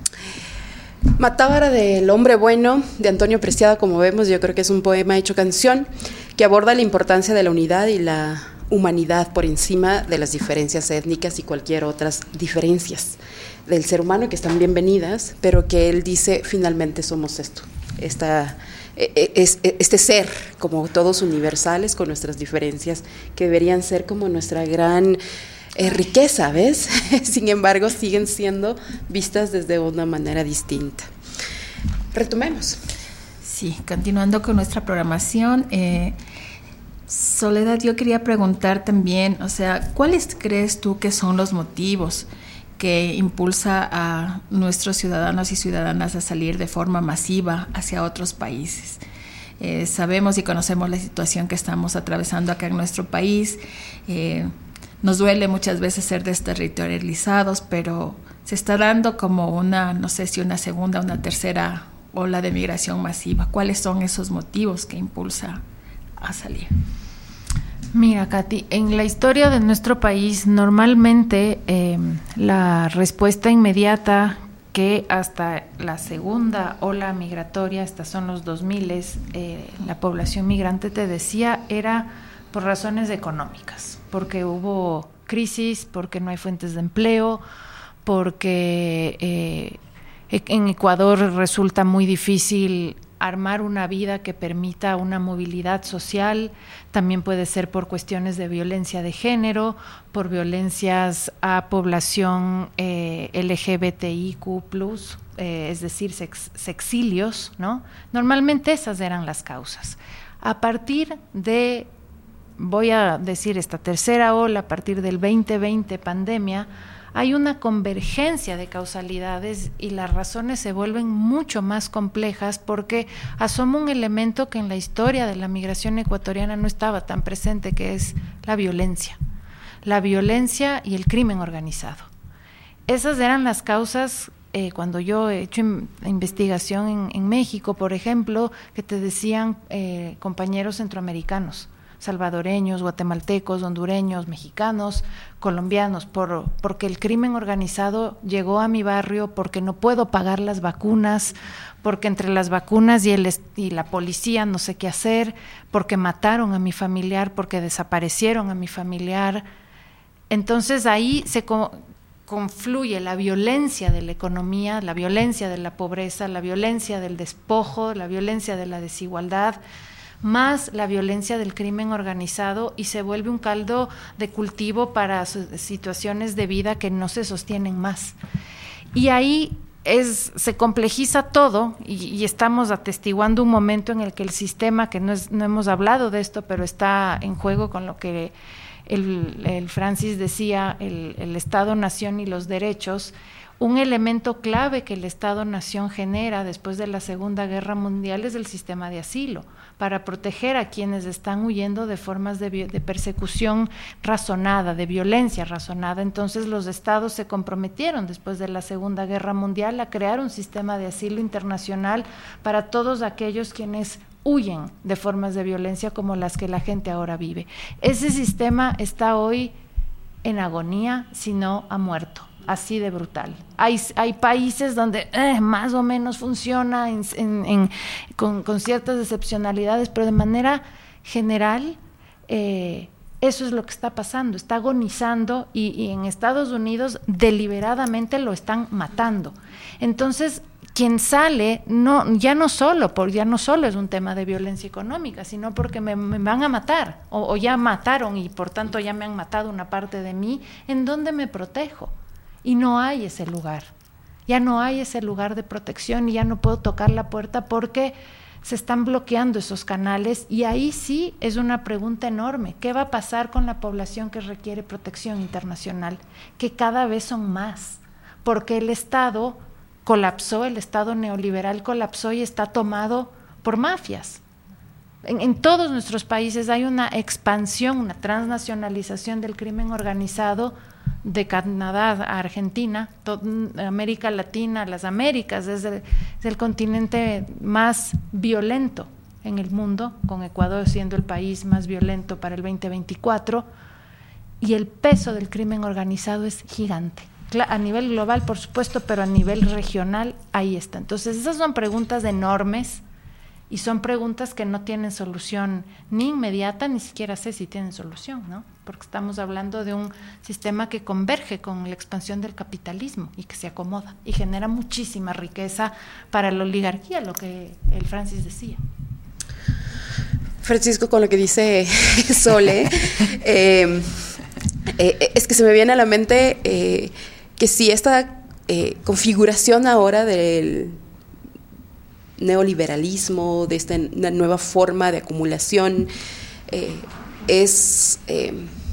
Speaker 4: Matábara del Hombre Bueno, de Antonio Preciado, como vemos, yo creo que es un poema hecho canción que aborda la importancia de la unidad y la humanidad por encima de las diferencias étnicas y cualquier otras diferencias del ser humano, que están bienvenidas, pero que él dice, finalmente somos esto, esta... Es, este ser, como todos universales, con nuestras diferencias, que deberían ser como nuestra gran eh, riqueza, ¿ves? Sin embargo, siguen siendo vistas desde una manera distinta. Retomemos.
Speaker 1: Sí, continuando con nuestra programación, eh, Soledad, yo quería preguntar también, o sea, ¿cuáles crees tú que son los motivos que impulsa a nuestros ciudadanos y ciudadanas a salir de forma masiva hacia otros países? Eh, sabemos y conocemos la situación que estamos atravesando acá en nuestro país. Eh, nos duele muchas veces ser desterritorializados, pero se está dando como una, no sé si una segunda o una tercera ola de migración masiva. ¿Cuáles son esos motivos que impulsa a salir?
Speaker 6: Mira, Katy, en la historia de nuestro país, normalmente eh, la respuesta inmediata que hasta la segunda ola migratoria, estas son los dos mil, eh, la población migrante, te decía, era por razones económicas, porque hubo crisis, porque no hay fuentes de empleo, porque eh, en Ecuador resulta muy difícil armar una vida que permita una movilidad social. También puede ser por cuestiones de violencia de género, por violencias a población eh, L G B T I Q plus, eh, es decir, sex, sexilios, ¿no? Normalmente esas eran las causas. A partir de, voy a decir, esta tercera ola, a partir del veinte veinte, pandemia, hay una convergencia de causalidades y las razones se vuelven mucho más complejas porque asoma un elemento que en la historia de la migración ecuatoriana no estaba tan presente, que es la violencia, la violencia y el crimen organizado. Esas eran las causas eh, cuando yo he hecho in, investigación en, en México, por ejemplo, que te decían eh, compañeros centroamericanos, salvadoreños, guatemaltecos, hondureños, mexicanos, colombianos, por, porque el crimen organizado llegó a mi barrio, porque no puedo pagar las vacunas, porque entre las vacunas y, el, y la policía no sé qué hacer, porque mataron a mi familiar, porque desaparecieron a mi familiar. Entonces ahí se co- confluye la violencia de la economía, la violencia de la pobreza, la violencia del despojo, la violencia de la desigualdad, más la violencia del crimen organizado, y se vuelve un caldo de cultivo para situaciones de vida que no se sostienen más. Y ahí es, se complejiza todo y, y estamos atestiguando un momento en el que el sistema, que no, es, no hemos hablado de esto, pero está en juego con lo que el, el Francis decía, el, el Estado-Nación y los derechos. Un elemento clave que el Estado-Nación genera después de la Segunda Guerra Mundial es el sistema de asilo, para proteger a quienes están huyendo de formas de, de persecución razonada, de violencia razonada. Entonces los estados se comprometieron después de la Segunda Guerra Mundial a crear un sistema de asilo internacional para todos aquellos quienes huyen de formas de violencia como las que la gente ahora vive. Ese sistema está hoy en agonía, si no ha muerto. Así de brutal. Hay, hay países donde eh, más o menos funciona en, en, en, con, con ciertas excepcionalidades, pero de manera general eh, eso es lo que está pasando, está agonizando y, y en Estados Unidos deliberadamente lo están matando. Entonces, quien sale, no, ya no solo, por, ya no solo es un tema de violencia económica, sino porque me, me van a matar, o, o ya mataron y por tanto ya me han matado una parte de mí, ¿en dónde me protejo? Y no hay ese lugar. Ya no hay ese lugar de protección y ya no puedo tocar la puerta porque se están bloqueando esos canales, y ahí sí es una pregunta enorme. ¿Qué va a pasar con la población que requiere protección internacional? Que cada vez son más, porque el Estado colapsó, el Estado neoliberal colapsó y está tomado por mafias. En, en todos nuestros países hay una expansión, una transnacionalización del crimen organizado, de Canadá a Argentina, todo, América Latina, las Américas, es el, es el continente más violento en el mundo, con Ecuador siendo el país más violento para el veinte veinticuatro, y el peso del crimen organizado es gigante. A nivel global, por supuesto, pero a nivel regional, ahí está. Entonces, esas son preguntas enormes y son preguntas que no tienen solución ni inmediata, ni siquiera sé si tienen solución, ¿no? Porque estamos hablando de un sistema que converge con la expansión del capitalismo y que se acomoda y genera muchísima riqueza para la oligarquía, lo que el Francis decía.
Speaker 4: Francisco, con lo que dice Sole, eh, eh, es que se me viene a la mente eh, que si esta eh, configuración ahora del neoliberalismo, de esta una nueva forma de acumulación, eh, es eh,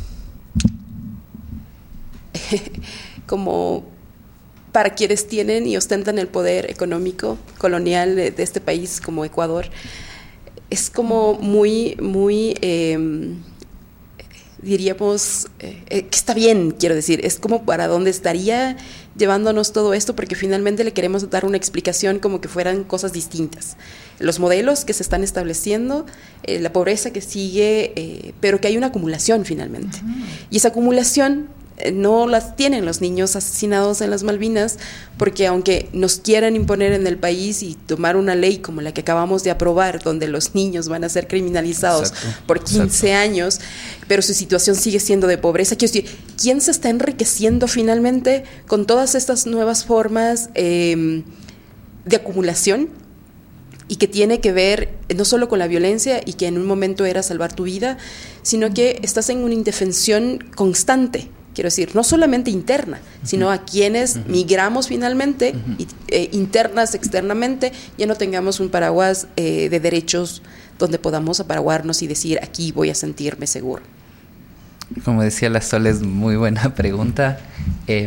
Speaker 4: como para quienes tienen y ostentan el poder económico colonial de, de este país como Ecuador, es como muy, muy, eh, diríamos, eh, que está bien, quiero decir, es como para dónde estaría llevándonos todo esto, porque finalmente le queremos dar una explicación como que fueran cosas distintas. Los modelos que se están estableciendo, eh, la pobreza que sigue, eh, pero que hay una acumulación finalmente. Uh-huh. Y esa acumulación eh, no las tienen los niños asesinados en las Malvinas, porque aunque nos quieran imponer en el país y tomar una ley como la que acabamos de aprobar, donde los niños van a ser criminalizados exacto, por quince exacto. años, pero su situación sigue siendo de pobreza. Quiero decir, ¿quién se está enriqueciendo finalmente con todas estas nuevas formas eh, de acumulación? Y que tiene que ver no solo con la violencia y que en un momento era salvar tu vida, sino que estás en una indefensión constante, quiero decir, no solamente interna, sino a quienes uh-huh. migramos finalmente, uh-huh. y, eh, internas, externamente, ya no tengamos un paraguas eh, de derechos donde podamos aparaguarnos y decir, aquí voy a sentirme seguro.
Speaker 5: Como decía la Sol, es muy buena pregunta. Eh,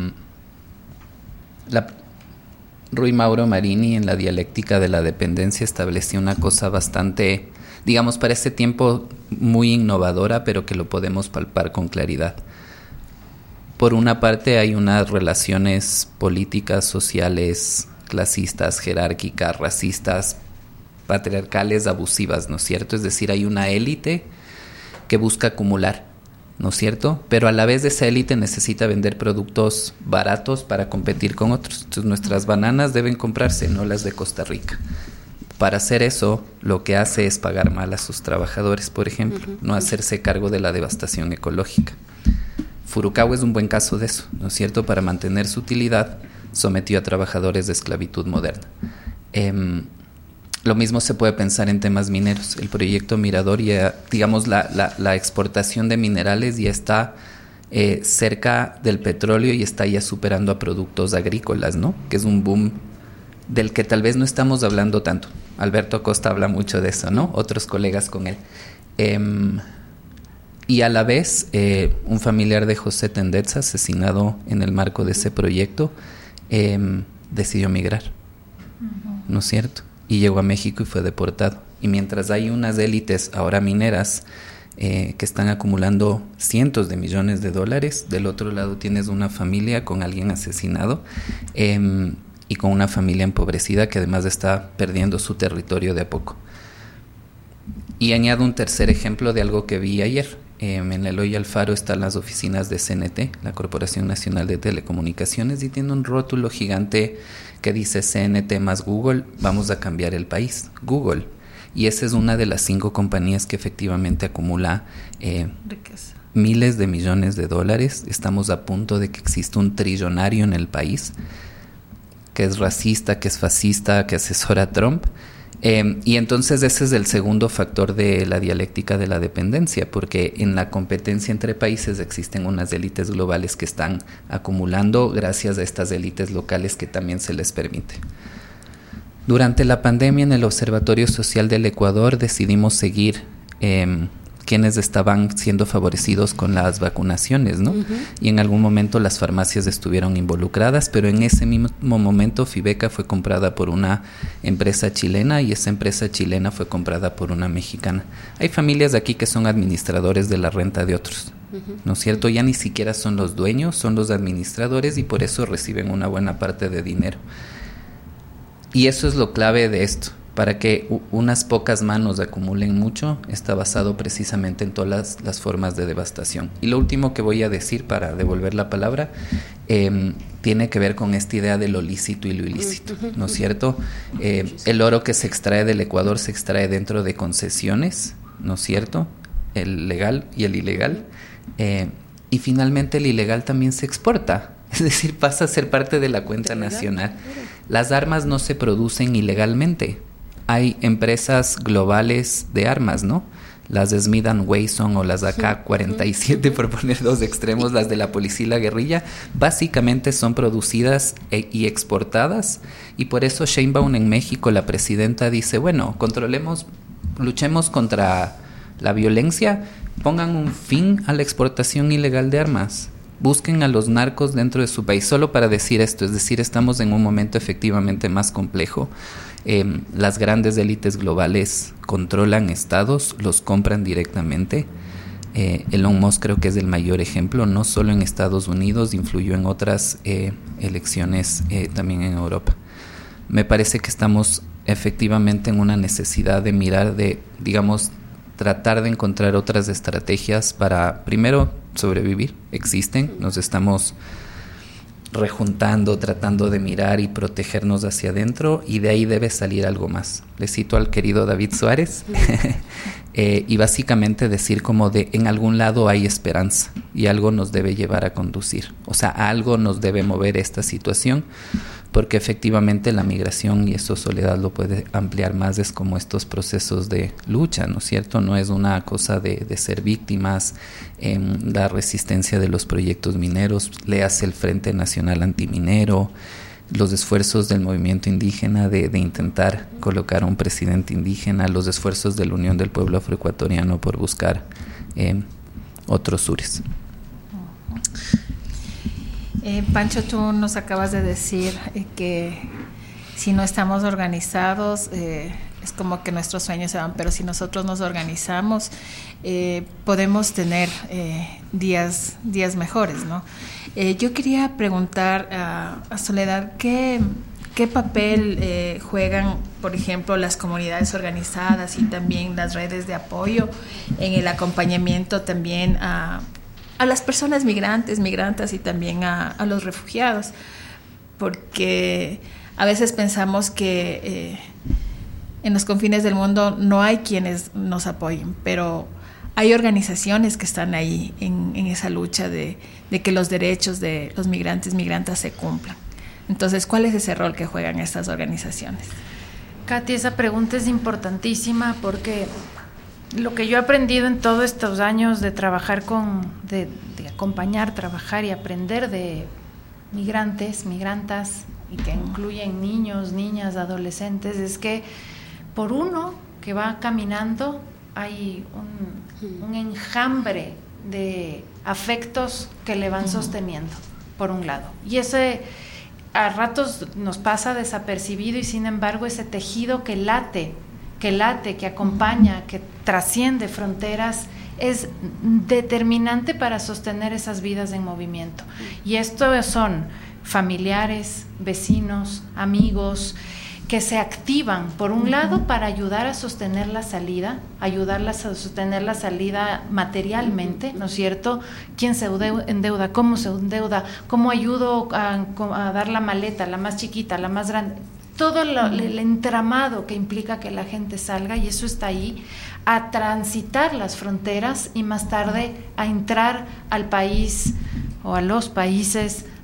Speaker 5: la Rui Mauro Marini en la dialéctica de la dependencia estableció una cosa bastante, digamos, para ese tiempo muy innovadora, pero que lo podemos palpar con claridad. Por una parte hay unas relaciones políticas, sociales, clasistas, jerárquicas, racistas, patriarcales, abusivas, ¿no es cierto? Es decir, hay una élite que busca acumular, ¿no es cierto? Pero a la vez esa élite necesita vender productos baratos para competir con otros. Entonces nuestras bananas deben comprarse, no las de Costa Rica. Para hacer eso, lo que hace es pagar mal a sus trabajadores, por ejemplo, uh-huh. no hacerse cargo de la devastación ecológica. Furukawa es un buen caso de eso, ¿no es cierto? Para mantener su utilidad, sometió a trabajadores de esclavitud moderna. Eh, Lo mismo se puede pensar en temas mineros. El proyecto Mirador, ya, digamos, la, la, la exportación de minerales ya está eh, cerca del petróleo y está ya superando a productos agrícolas, ¿no? Que es un boom del que tal vez no estamos hablando tanto. Alberto Acosta habla mucho de eso, ¿no? Otros colegas con él. Eh, y a la vez, eh, un familiar de José Tendetza, asesinado en el marco de ese proyecto, eh, decidió migrar, uh-huh. ¿no es cierto? Y llegó a México y fue deportado. Y mientras hay unas élites ahora mineras eh, que están acumulando cientos de millones de dólares, del otro lado tienes una familia con alguien asesinado eh, y con una familia empobrecida que además está perdiendo su territorio de a poco. Y añado un tercer ejemplo de algo que vi ayer. Eh, en Eloy Alfaro están las oficinas de C N T, la Corporación Nacional de Telecomunicaciones, y tiene un rótulo gigante que dice C N T más Google, vamos a cambiar el país. Google. Y esa es una de las cinco compañías que efectivamente acumula eh, miles de millones de dólares. Estamos a punto de que exista un trillonario en el país, que es racista, que es fascista, que asesora a Trump. Eh, y entonces ese es el segundo factor de la dialéctica de la dependencia, porque en la competencia entre países existen unas élites globales que están acumulando gracias a estas élites locales que también se les permite. Durante la pandemia en el Observatorio Social del Ecuador decidimos seguir eh, quienes estaban siendo favorecidos con las vacunaciones, ¿no? Uh-huh. Y en algún momento las farmacias estuvieron involucradas, pero en ese mismo momento Fibeca fue comprada por una empresa chilena y esa empresa chilena fue comprada por una mexicana. Hay familias aquí que son administradores de la renta de otros, uh-huh. ¿no es cierto? Ya ni siquiera son los dueños, son los administradores y por eso reciben una buena parte de dinero. Y eso es lo clave de esto. Para que u- unas pocas manos acumulen mucho, está basado precisamente en todas las, las formas de devastación. Y lo último que voy a decir para devolver la palabra, eh, tiene que ver con esta idea de lo lícito y lo ilícito, ¿no es cierto? Eh, el oro que se extrae del Ecuador se extrae dentro de concesiones, ¿no es cierto? El legal y el ilegal. Eh, y finalmente el ilegal también se exporta. Es decir, pasa a ser parte de la cuenta nacional. Las armas no se producen ilegalmente. Hay empresas globales de armas, ¿no? Las de Smith and Wesson o las de A K cuarenta y siete, por poner dos extremos, las de la policía y la guerrilla, básicamente son producidas e- y exportadas. Y por eso Sheinbaum en México, la presidenta, dice, bueno, controlemos, luchemos contra la violencia, pongan un fin a la exportación ilegal de armas. Busquen a los narcos dentro de su país, solo para decir esto, es decir, estamos en un momento efectivamente más complejo. Eh, las grandes élites globales controlan estados, los compran directamente. Eh, Elon Musk creo que es el mayor ejemplo, no solo en Estados Unidos, influyó en otras eh, elecciones eh, también en Europa. Me parece que estamos efectivamente en una necesidad de mirar, de, digamos, tratar de encontrar otras estrategias para, primero, sobrevivir. Existen, nos estamos rejuntando, tratando de mirar y protegernos hacia adentro, y de ahí debe salir algo más. Le cito al querido David Suárez eh, y básicamente decir como de en algún lado hay esperanza y algo nos debe llevar a conducir, o sea, algo nos debe mover esta situación, porque efectivamente la migración, y eso Soledad lo puede ampliar más, es como estos procesos de lucha, ¿no es cierto? No es una cosa de, de ser víctimas, eh, la resistencia de los proyectos mineros, léase el Frente Nacional Antiminero, los esfuerzos del movimiento indígena de, de intentar colocar a un presidente indígena, los esfuerzos de la Unión del Pueblo Afroecuatoriano por buscar eh, otros sures.
Speaker 1: Eh, Pancho, tú nos acabas de decir eh, que si no estamos organizados, eh, es como que nuestros sueños se van, pero si nosotros nos organizamos, eh, podemos tener eh, días, días mejores, ¿no? Eh, yo quería preguntar a, a Soledad, ¿qué, qué papel eh, juegan, por ejemplo, las comunidades organizadas y también las redes de apoyo en el acompañamiento también a a las personas migrantes, migrantas y también a, a los refugiados? Porque a veces pensamos que eh, en los confines del mundo no hay quienes nos apoyen, pero hay organizaciones que están ahí en, en esa lucha de, de que los derechos de los migrantes, migrantas se cumplan. Entonces, ¿cuál es ese rol que juegan estas organizaciones?
Speaker 6: Katy, esa pregunta es importantísima porque lo que yo he aprendido en todos estos años de trabajar con, de, de acompañar, trabajar y aprender de migrantes, migrantas, y que incluyen niños, niñas, adolescentes, es que por uno que va caminando hay un, un enjambre de afectos que le van sosteniendo, por un lado. Y ese a ratos nos pasa desapercibido y sin embargo ese tejido que late, que late, que acompaña, que trasciende fronteras, es determinante para sostener esas vidas en movimiento. Y esto son familiares, vecinos, amigos, que se activan, por un lado, para ayudar a sostener la salida, ayudarlas a sostener la salida materialmente, ¿no es cierto? ¿Quién se endeuda? ¿Cómo se endeuda? ¿Cómo ayudo a, a dar la maleta, la más chiquita, la más grande? Todo lo, el entramado que implica que la gente salga, y eso está ahí, a transitar las fronteras y más tarde a entrar al país o a los países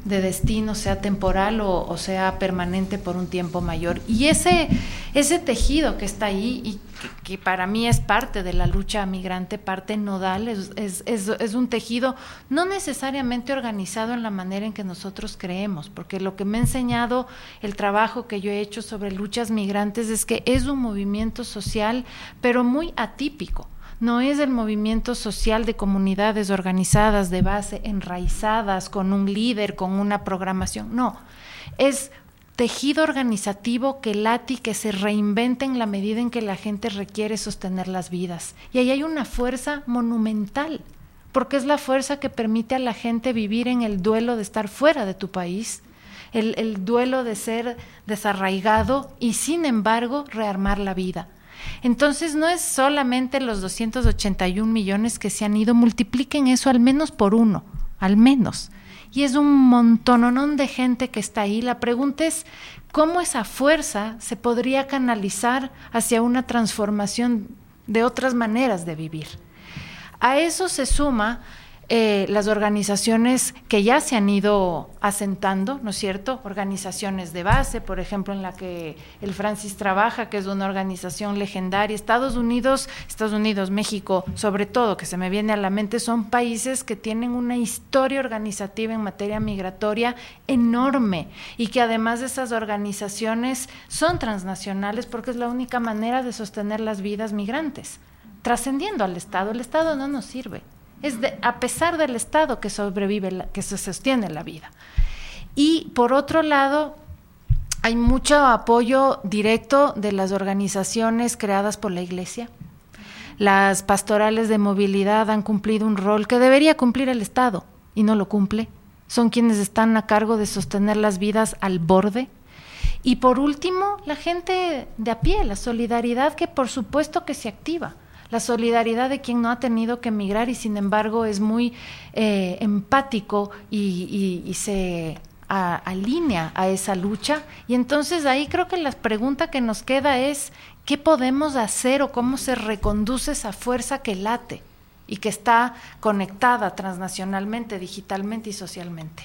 Speaker 6: de destino, sea temporal o, o sea permanente por un tiempo mayor. Y ese, ese tejido que está ahí y que, que para mí es parte de la lucha migrante, parte nodal, es, es, es, es un tejido no necesariamente organizado en la manera en que nosotros creemos, porque lo que me ha enseñado el trabajo que yo he hecho sobre luchas migrantes es que es un movimiento social, pero muy atípico. No es el movimiento social de comunidades organizadas de base, enraizadas, con un líder, con una programación. No, es tejido organizativo que late y que se reinventa en la medida en que la gente requiere sostener las vidas. Y ahí hay una fuerza monumental, porque es la fuerza que permite a la gente vivir en el duelo de estar fuera de tu país, el, el duelo de ser desarraigado y sin embargo rearmar la vida. Entonces no es solamente los doscientos ochenta y un millones que se han ido, multipliquen eso al menos por uno, al menos. Y es un montononón de gente que está ahí. La pregunta es cómo esa fuerza se podría canalizar hacia una transformación de otras maneras de vivir. A eso se suma Eh, las organizaciones que ya se han ido asentando, ¿no es cierto? Organizaciones de base, por ejemplo, en la que el Francis trabaja, que es una organización legendaria. Estados Unidos, Estados Unidos, México, sobre todo, que se me viene a la mente, son países que tienen una historia organizativa en materia migratoria enorme y que además de esas organizaciones son transnacionales porque es la única manera de sostener las vidas migrantes, trascendiendo al Estado. El Estado no nos sirve. Es de, a pesar del Estado que sobrevive, la, que se sostiene la vida. Y por otro lado, hay mucho apoyo directo de las organizaciones creadas por la Iglesia. Las pastorales de movilidad han cumplido un rol que debería cumplir el Estado y no lo cumple. Son quienes están a cargo de sostener las vidas al borde. Y por último, la gente de a pie, la solidaridad que por supuesto que se activa. La solidaridad de quien no ha tenido que emigrar y sin embargo es muy eh, empático y, y, y se a, alinea a esa lucha. Y entonces ahí creo que la pregunta que nos queda es ¿qué podemos hacer o cómo se reconduce esa fuerza que late y que está conectada transnacionalmente, digitalmente y socialmente?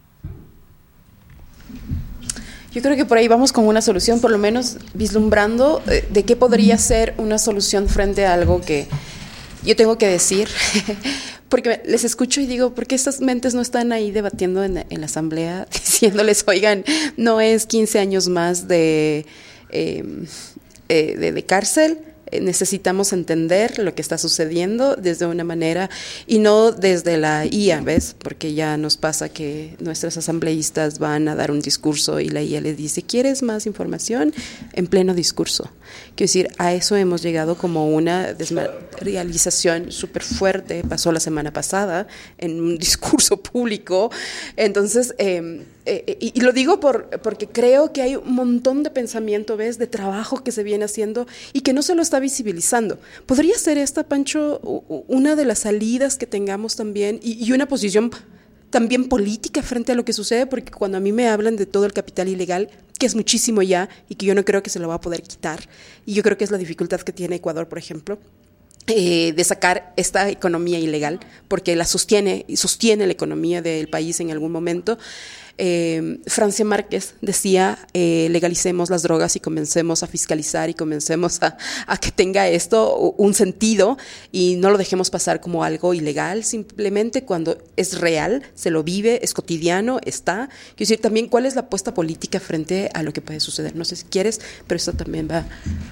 Speaker 4: Yo creo que por ahí vamos con una solución, por lo menos vislumbrando eh, de qué podría ser una solución frente a algo que yo tengo que decir, porque les escucho y digo, ¿por qué estas mentes no están ahí debatiendo en, en la asamblea, diciéndoles, oigan, no es quince años más de, eh, eh, de, de cárcel? Necesitamos entender lo que está sucediendo desde una manera y no desde la I A, ¿ves? Porque ya nos pasa que nuestros asambleístas van a dar un discurso y la I A les dice, ¿quieres más información? En pleno discurso. Quiero decir, a eso hemos llegado como una desmaterialización súper fuerte, pasó la semana pasada en un discurso público. Entonces, eh, eh, y, y lo digo por, porque creo que hay un montón de pensamiento, ¿ves? De trabajo que se viene haciendo y que no se lo está visibilizando. ¿Podría ser esta, Pancho, una de las salidas que tengamos también y, y una posición también política frente a lo que sucede? Porque cuando a mí me hablan de todo el capital ilegal, que es muchísimo ya y que yo no creo que se lo va a poder quitar, y yo creo que es la dificultad que tiene Ecuador, por ejemplo, eh, de sacar esta economía ilegal, porque la sostiene y sostiene la economía del país en algún momento. Eh, Francia Márquez decía, eh, legalicemos las drogas y comencemos a fiscalizar y comencemos a, a que tenga esto un sentido y no lo dejemos pasar como algo ilegal, simplemente cuando es real, se lo vive, es cotidiano, está. Quiero decir, también cuál es la apuesta política frente a lo que puede suceder. No sé si quieres, pero esto también va.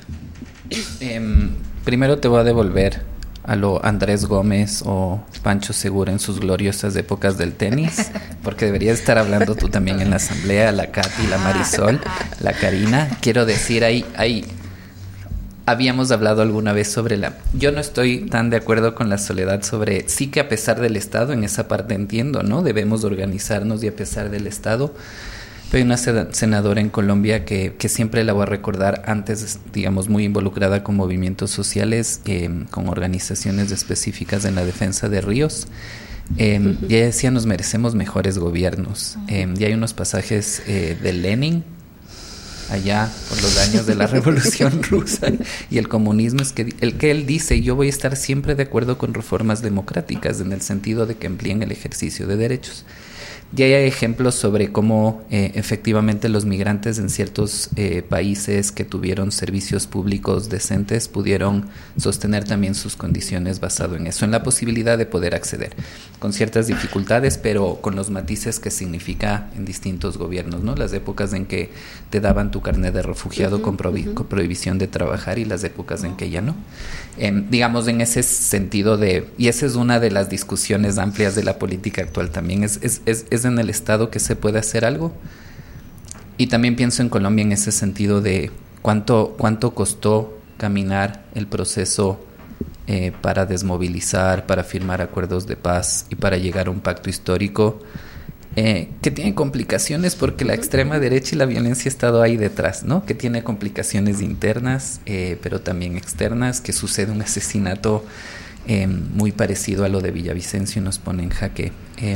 Speaker 5: Eh, primero te voy a devolver a lo Andrés Gómez o Pancho Segura en sus gloriosas épocas del tenis, porque deberías estar hablando tú también en la asamblea, la Katy, la Marisol, la Karina. Quiero decir, ahí, ahí habíamos hablado alguna vez sobre la... Yo no estoy tan de acuerdo con la Soledad sobre... Sí que a pesar del Estado, en esa parte entiendo, ¿no? Debemos organizarnos y a pesar del Estado... Hay una senadora en Colombia que, que siempre la voy a recordar, antes, digamos, muy involucrada con movimientos sociales, eh, con organizaciones específicas en la defensa de ríos. Eh, uh-huh. Y ella decía, nos merecemos mejores gobiernos. Uh-huh. Eh, y hay unos pasajes eh, de Lenin, allá por los años de la Revolución Rusa y el comunismo, es que el que él dice, yo voy a estar siempre de acuerdo con reformas democráticas en el sentido de que amplíen el ejercicio de derechos. Ya hay ejemplos sobre cómo eh, efectivamente los migrantes en ciertos eh, países que tuvieron servicios públicos decentes pudieron sostener también sus condiciones basado en eso, en la posibilidad de poder acceder, con ciertas dificultades, pero con los matices que significa en distintos gobiernos, ¿no? Las épocas en que te daban tu carnet de refugiado uh-huh, con, provi- uh-huh. con prohibición de trabajar y las épocas en que ya no. Eh, digamos, en ese sentido de, y esa es una de las discusiones amplias de la política actual también, es, es, es, es en el Estado que se puede hacer algo. Y también pienso en Colombia en ese sentido de cuánto, cuánto costó caminar el proceso eh, para desmovilizar, para firmar acuerdos de paz y para llegar a un pacto histórico eh, que tiene complicaciones porque la extrema derecha y la violencia ha estado ahí detrás, ¿no? Que tiene complicaciones internas, eh, pero también externas, que sucede un asesinato eh, muy parecido a lo de Villavicencio y nos pone en jaque. Eh,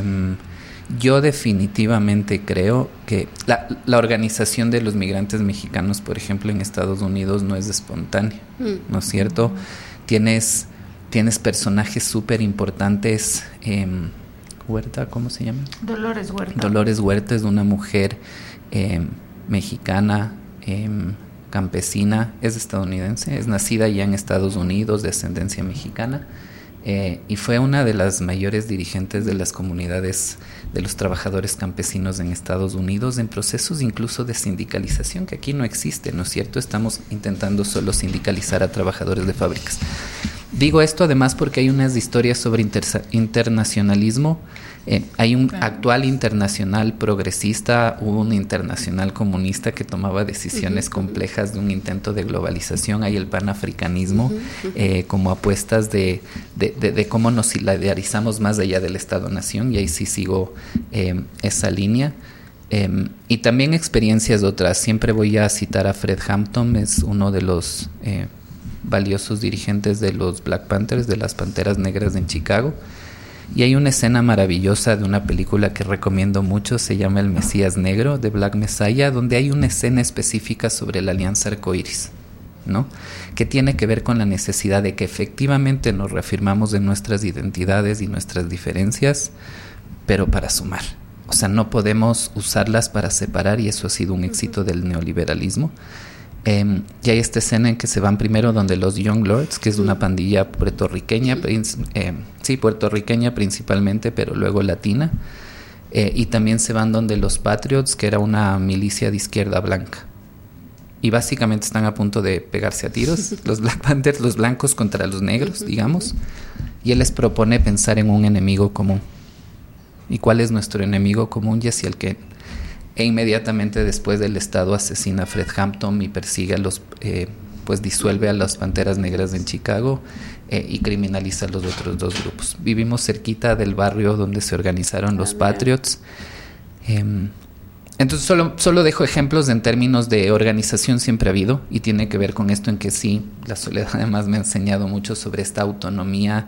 Speaker 5: Yo definitivamente creo que la, la organización de los migrantes mexicanos, por ejemplo, en Estados Unidos no es espontánea, mm. ¿no es cierto? Tienes, tienes personajes súper importantes. Eh, Huerta, ¿cómo se llama?
Speaker 6: Dolores Huerta.
Speaker 5: Dolores Huerta es una mujer eh, mexicana, eh, campesina, es estadounidense, es nacida ya en Estados Unidos, de ascendencia mexicana. Eh, y fue una de las mayores dirigentes de las comunidades de los trabajadores campesinos en Estados Unidos, en procesos incluso de sindicalización que aquí no existe, ¿no es cierto? Estamos intentando solo sindicalizar a trabajadores de fábricas. Digo esto además porque hay unas historias sobre inter- internacionalismo. Eh, hay un claro. actual internacional progresista, hubo un internacional comunista que tomaba decisiones uh-huh, complejas uh-huh. de un intento de globalización. Hay el panafricanismo uh-huh, uh-huh. Eh, como apuestas de, de, de, de cómo nos solidarizamos más allá del Estado-Nación, y ahí sí sigo eh, esa línea. Eh, y también experiencias otras. Siempre voy a citar a Fred Hampton, es uno de los eh, valiosos dirigentes de los Black Panthers, de las Panteras Negras en Chicago. Y hay una escena maravillosa de una película que recomiendo mucho, se llama El Mesías Negro, de Black Messiah, donde hay una escena específica sobre la Alianza Arcoíris, ¿no? Que tiene que ver con la necesidad de que efectivamente nos reafirmamos en nuestras identidades y nuestras diferencias, pero para sumar. O sea, no podemos usarlas para separar, y eso ha sido un éxito del neoliberalismo. Eh, y hay esta escena en que se van primero donde los Young Lords, que es una pandilla puertorriqueña, eh, sí, puertorriqueña principalmente, pero luego latina, eh, y también se van donde los Patriots, que era una milicia de izquierda blanca, y básicamente están a punto de pegarse a tiros, los Black Panthers, los blancos contra los negros, digamos, y él les propone pensar en un enemigo común. ¿Y cuál es nuestro enemigo común? Y hacia el que E inmediatamente después del Estado asesina a Fred Hampton y persigue a los, eh, pues disuelve a las Panteras Negras en Chicago eh, y criminaliza a los otros dos grupos. Vivimos cerquita del barrio donde se organizaron los Patriots. Eh, entonces solo, solo dejo ejemplos en términos de organización, siempre ha habido, y tiene que ver con esto en que sí, la Soledad además me ha enseñado mucho sobre esta autonomía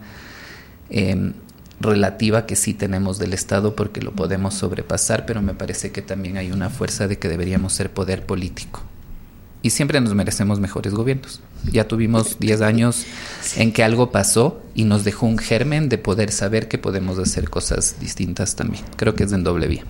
Speaker 5: eh, relativa que sí tenemos del Estado, porque lo podemos sobrepasar, pero me parece que también hay una fuerza de que deberíamos ser poder político. Y siempre nos merecemos mejores gobiernos. Ya tuvimos diez años en que algo pasó y nos dejó un germen de poder saber que podemos hacer cosas distintas también. Creo que es en doble vía.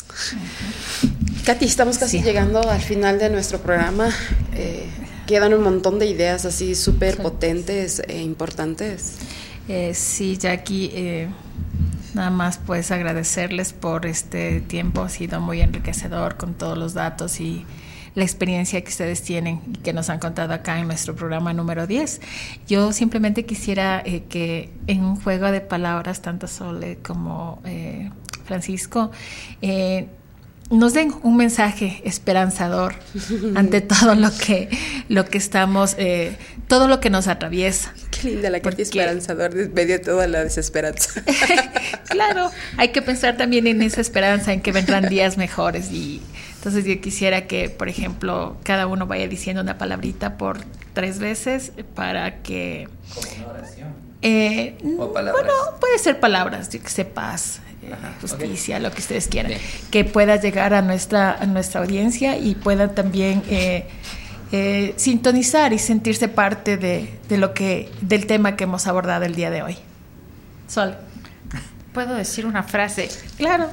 Speaker 4: Katy, estamos casi sí. llegando al final de nuestro programa. Eh, quedan un montón de ideas así súper sí. potentes e importantes.
Speaker 1: Eh, sí, Jackie, eh, nada más pues agradecerles por este tiempo, ha sido muy enriquecedor con todos los datos y la experiencia que ustedes tienen y que nos han contado acá en nuestro programa número diez. Yo simplemente quisiera eh, que en un juego de palabras, tanto Sole como eh, Francisco, eh, nos den un mensaje esperanzador ante todo lo que lo que estamos, eh, todo lo que nos atraviesa.
Speaker 4: Qué linda la Katy, esperanzador en medio de toda la desesperanza.
Speaker 1: Claro, hay que pensar también en esa esperanza, en que vendrán días mejores. Y entonces yo quisiera que, por ejemplo, cada uno vaya diciendo una palabrita por tres veces para que...
Speaker 5: ¿Como una oración?
Speaker 1: Eh,
Speaker 5: ¿O palabras?
Speaker 1: Bueno, puede ser palabras, yo que sé, paz, Ajá, justicia, okay. Lo que ustedes quieran, Bien. Que pueda llegar a nuestra a nuestra audiencia y puedan también eh, eh, sintonizar y sentirse parte de, de lo que del tema que hemos abordado el día de hoy. Sol,
Speaker 6: ¿puedo decir una frase?
Speaker 1: Claro.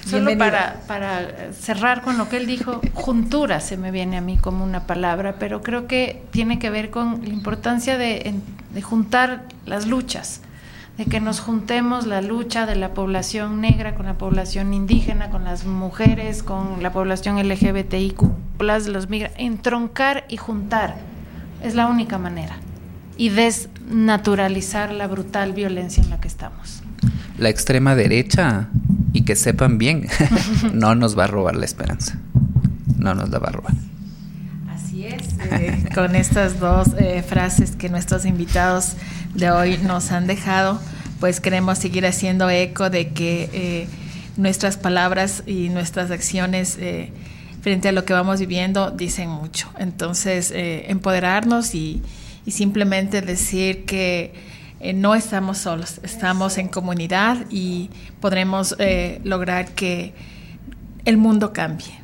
Speaker 6: Solo para, para cerrar con lo que él dijo, juntura se me viene a mí como una palabra, pero creo que tiene que ver con la importancia de, de juntar las luchas, de que nos juntemos la lucha de la población negra con la población indígena, con las mujeres, con la población L G B T I Q plus, los migrantes, entroncar y juntar, es la única manera, y desnaturalizar la brutal violencia en la que estamos.
Speaker 5: La extrema derecha, y que sepan bien, no nos va a robar la esperanza, no nos la va a robar.
Speaker 1: Así es, eh, con estas dos eh, frases que nuestros invitados de hoy nos han dejado, pues queremos seguir haciendo eco de que eh, nuestras palabras y nuestras acciones eh, frente a lo que vamos viviendo dicen mucho. Entonces, eh, empoderarnos y, y simplemente decir que Eh, no estamos solos, estamos en comunidad y podremos eh, lograr que el mundo cambie.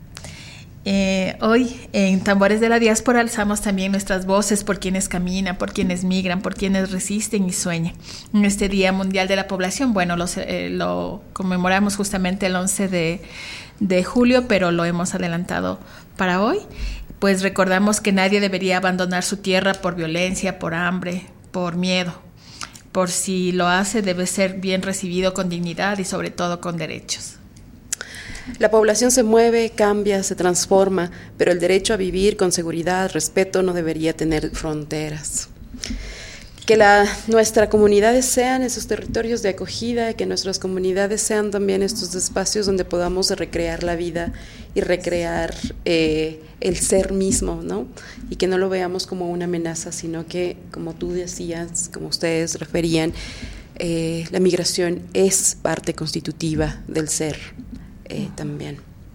Speaker 1: Eh, hoy en Tambores de la Diáspora alzamos también nuestras voces por quienes caminan, por quienes migran, por quienes resisten y sueñan. En este Día Mundial de la Población, bueno, lo, eh, lo conmemoramos justamente el once de julio, pero lo hemos adelantado para hoy. Pues recordamos que nadie debería abandonar su tierra por violencia, por hambre, por miedo. Por si lo hace, debe ser bien recibido con dignidad y sobre todo con derechos.
Speaker 4: La población se mueve, cambia, se transforma, pero el derecho a vivir con seguridad, respeto, no debería tener fronteras. Que la, nuestras comunidades sean esos territorios de acogida, que nuestras comunidades sean también estos espacios donde podamos recrear la vida y recrear eh, el ser mismo, ¿no? Y que no lo veamos como una amenaza, sino que, como tú decías, como ustedes referían, eh, la migración es parte constitutiva del ser eh, también.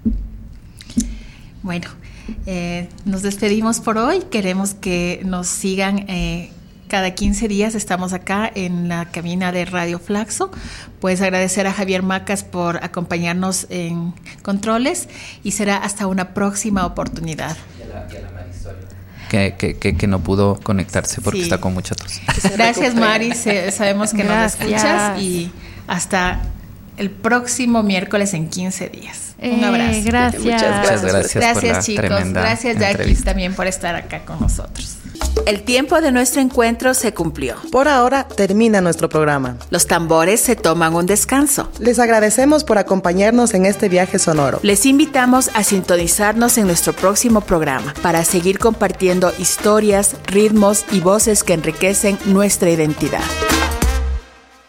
Speaker 1: Bueno, eh, nos despedimos por hoy. Queremos que nos sigan eh, cada quince días. Estamos acá en la cabina de Radio Flaxo. Pues agradecer a Javier Macas por acompañarnos en controles y será hasta una próxima oportunidad.
Speaker 5: Y a la, y a la Marisol. Que, que, que, que no pudo conectarse porque sí. Está con mucha tos.
Speaker 1: Gracias, Mari. Sabemos que
Speaker 6: Gracias.
Speaker 1: Nos escuchas y hasta el próximo miércoles en quince días. Un abrazo.
Speaker 6: Eh, gracias.
Speaker 4: Muchas gracias.
Speaker 5: Gracias,
Speaker 1: gracias
Speaker 5: por
Speaker 1: chicos.
Speaker 5: La
Speaker 1: gracias, Jackie,
Speaker 5: entrevista.
Speaker 1: también por estar acá con nosotros.
Speaker 2: El tiempo de nuestro encuentro se cumplió. Por ahora termina nuestro programa.
Speaker 1: Los tambores se toman un descanso.
Speaker 2: Les agradecemos por acompañarnos en este viaje sonoro.
Speaker 1: Les invitamos a sintonizarnos en nuestro próximo programa para seguir compartiendo historias, ritmos y voces que enriquecen nuestra identidad.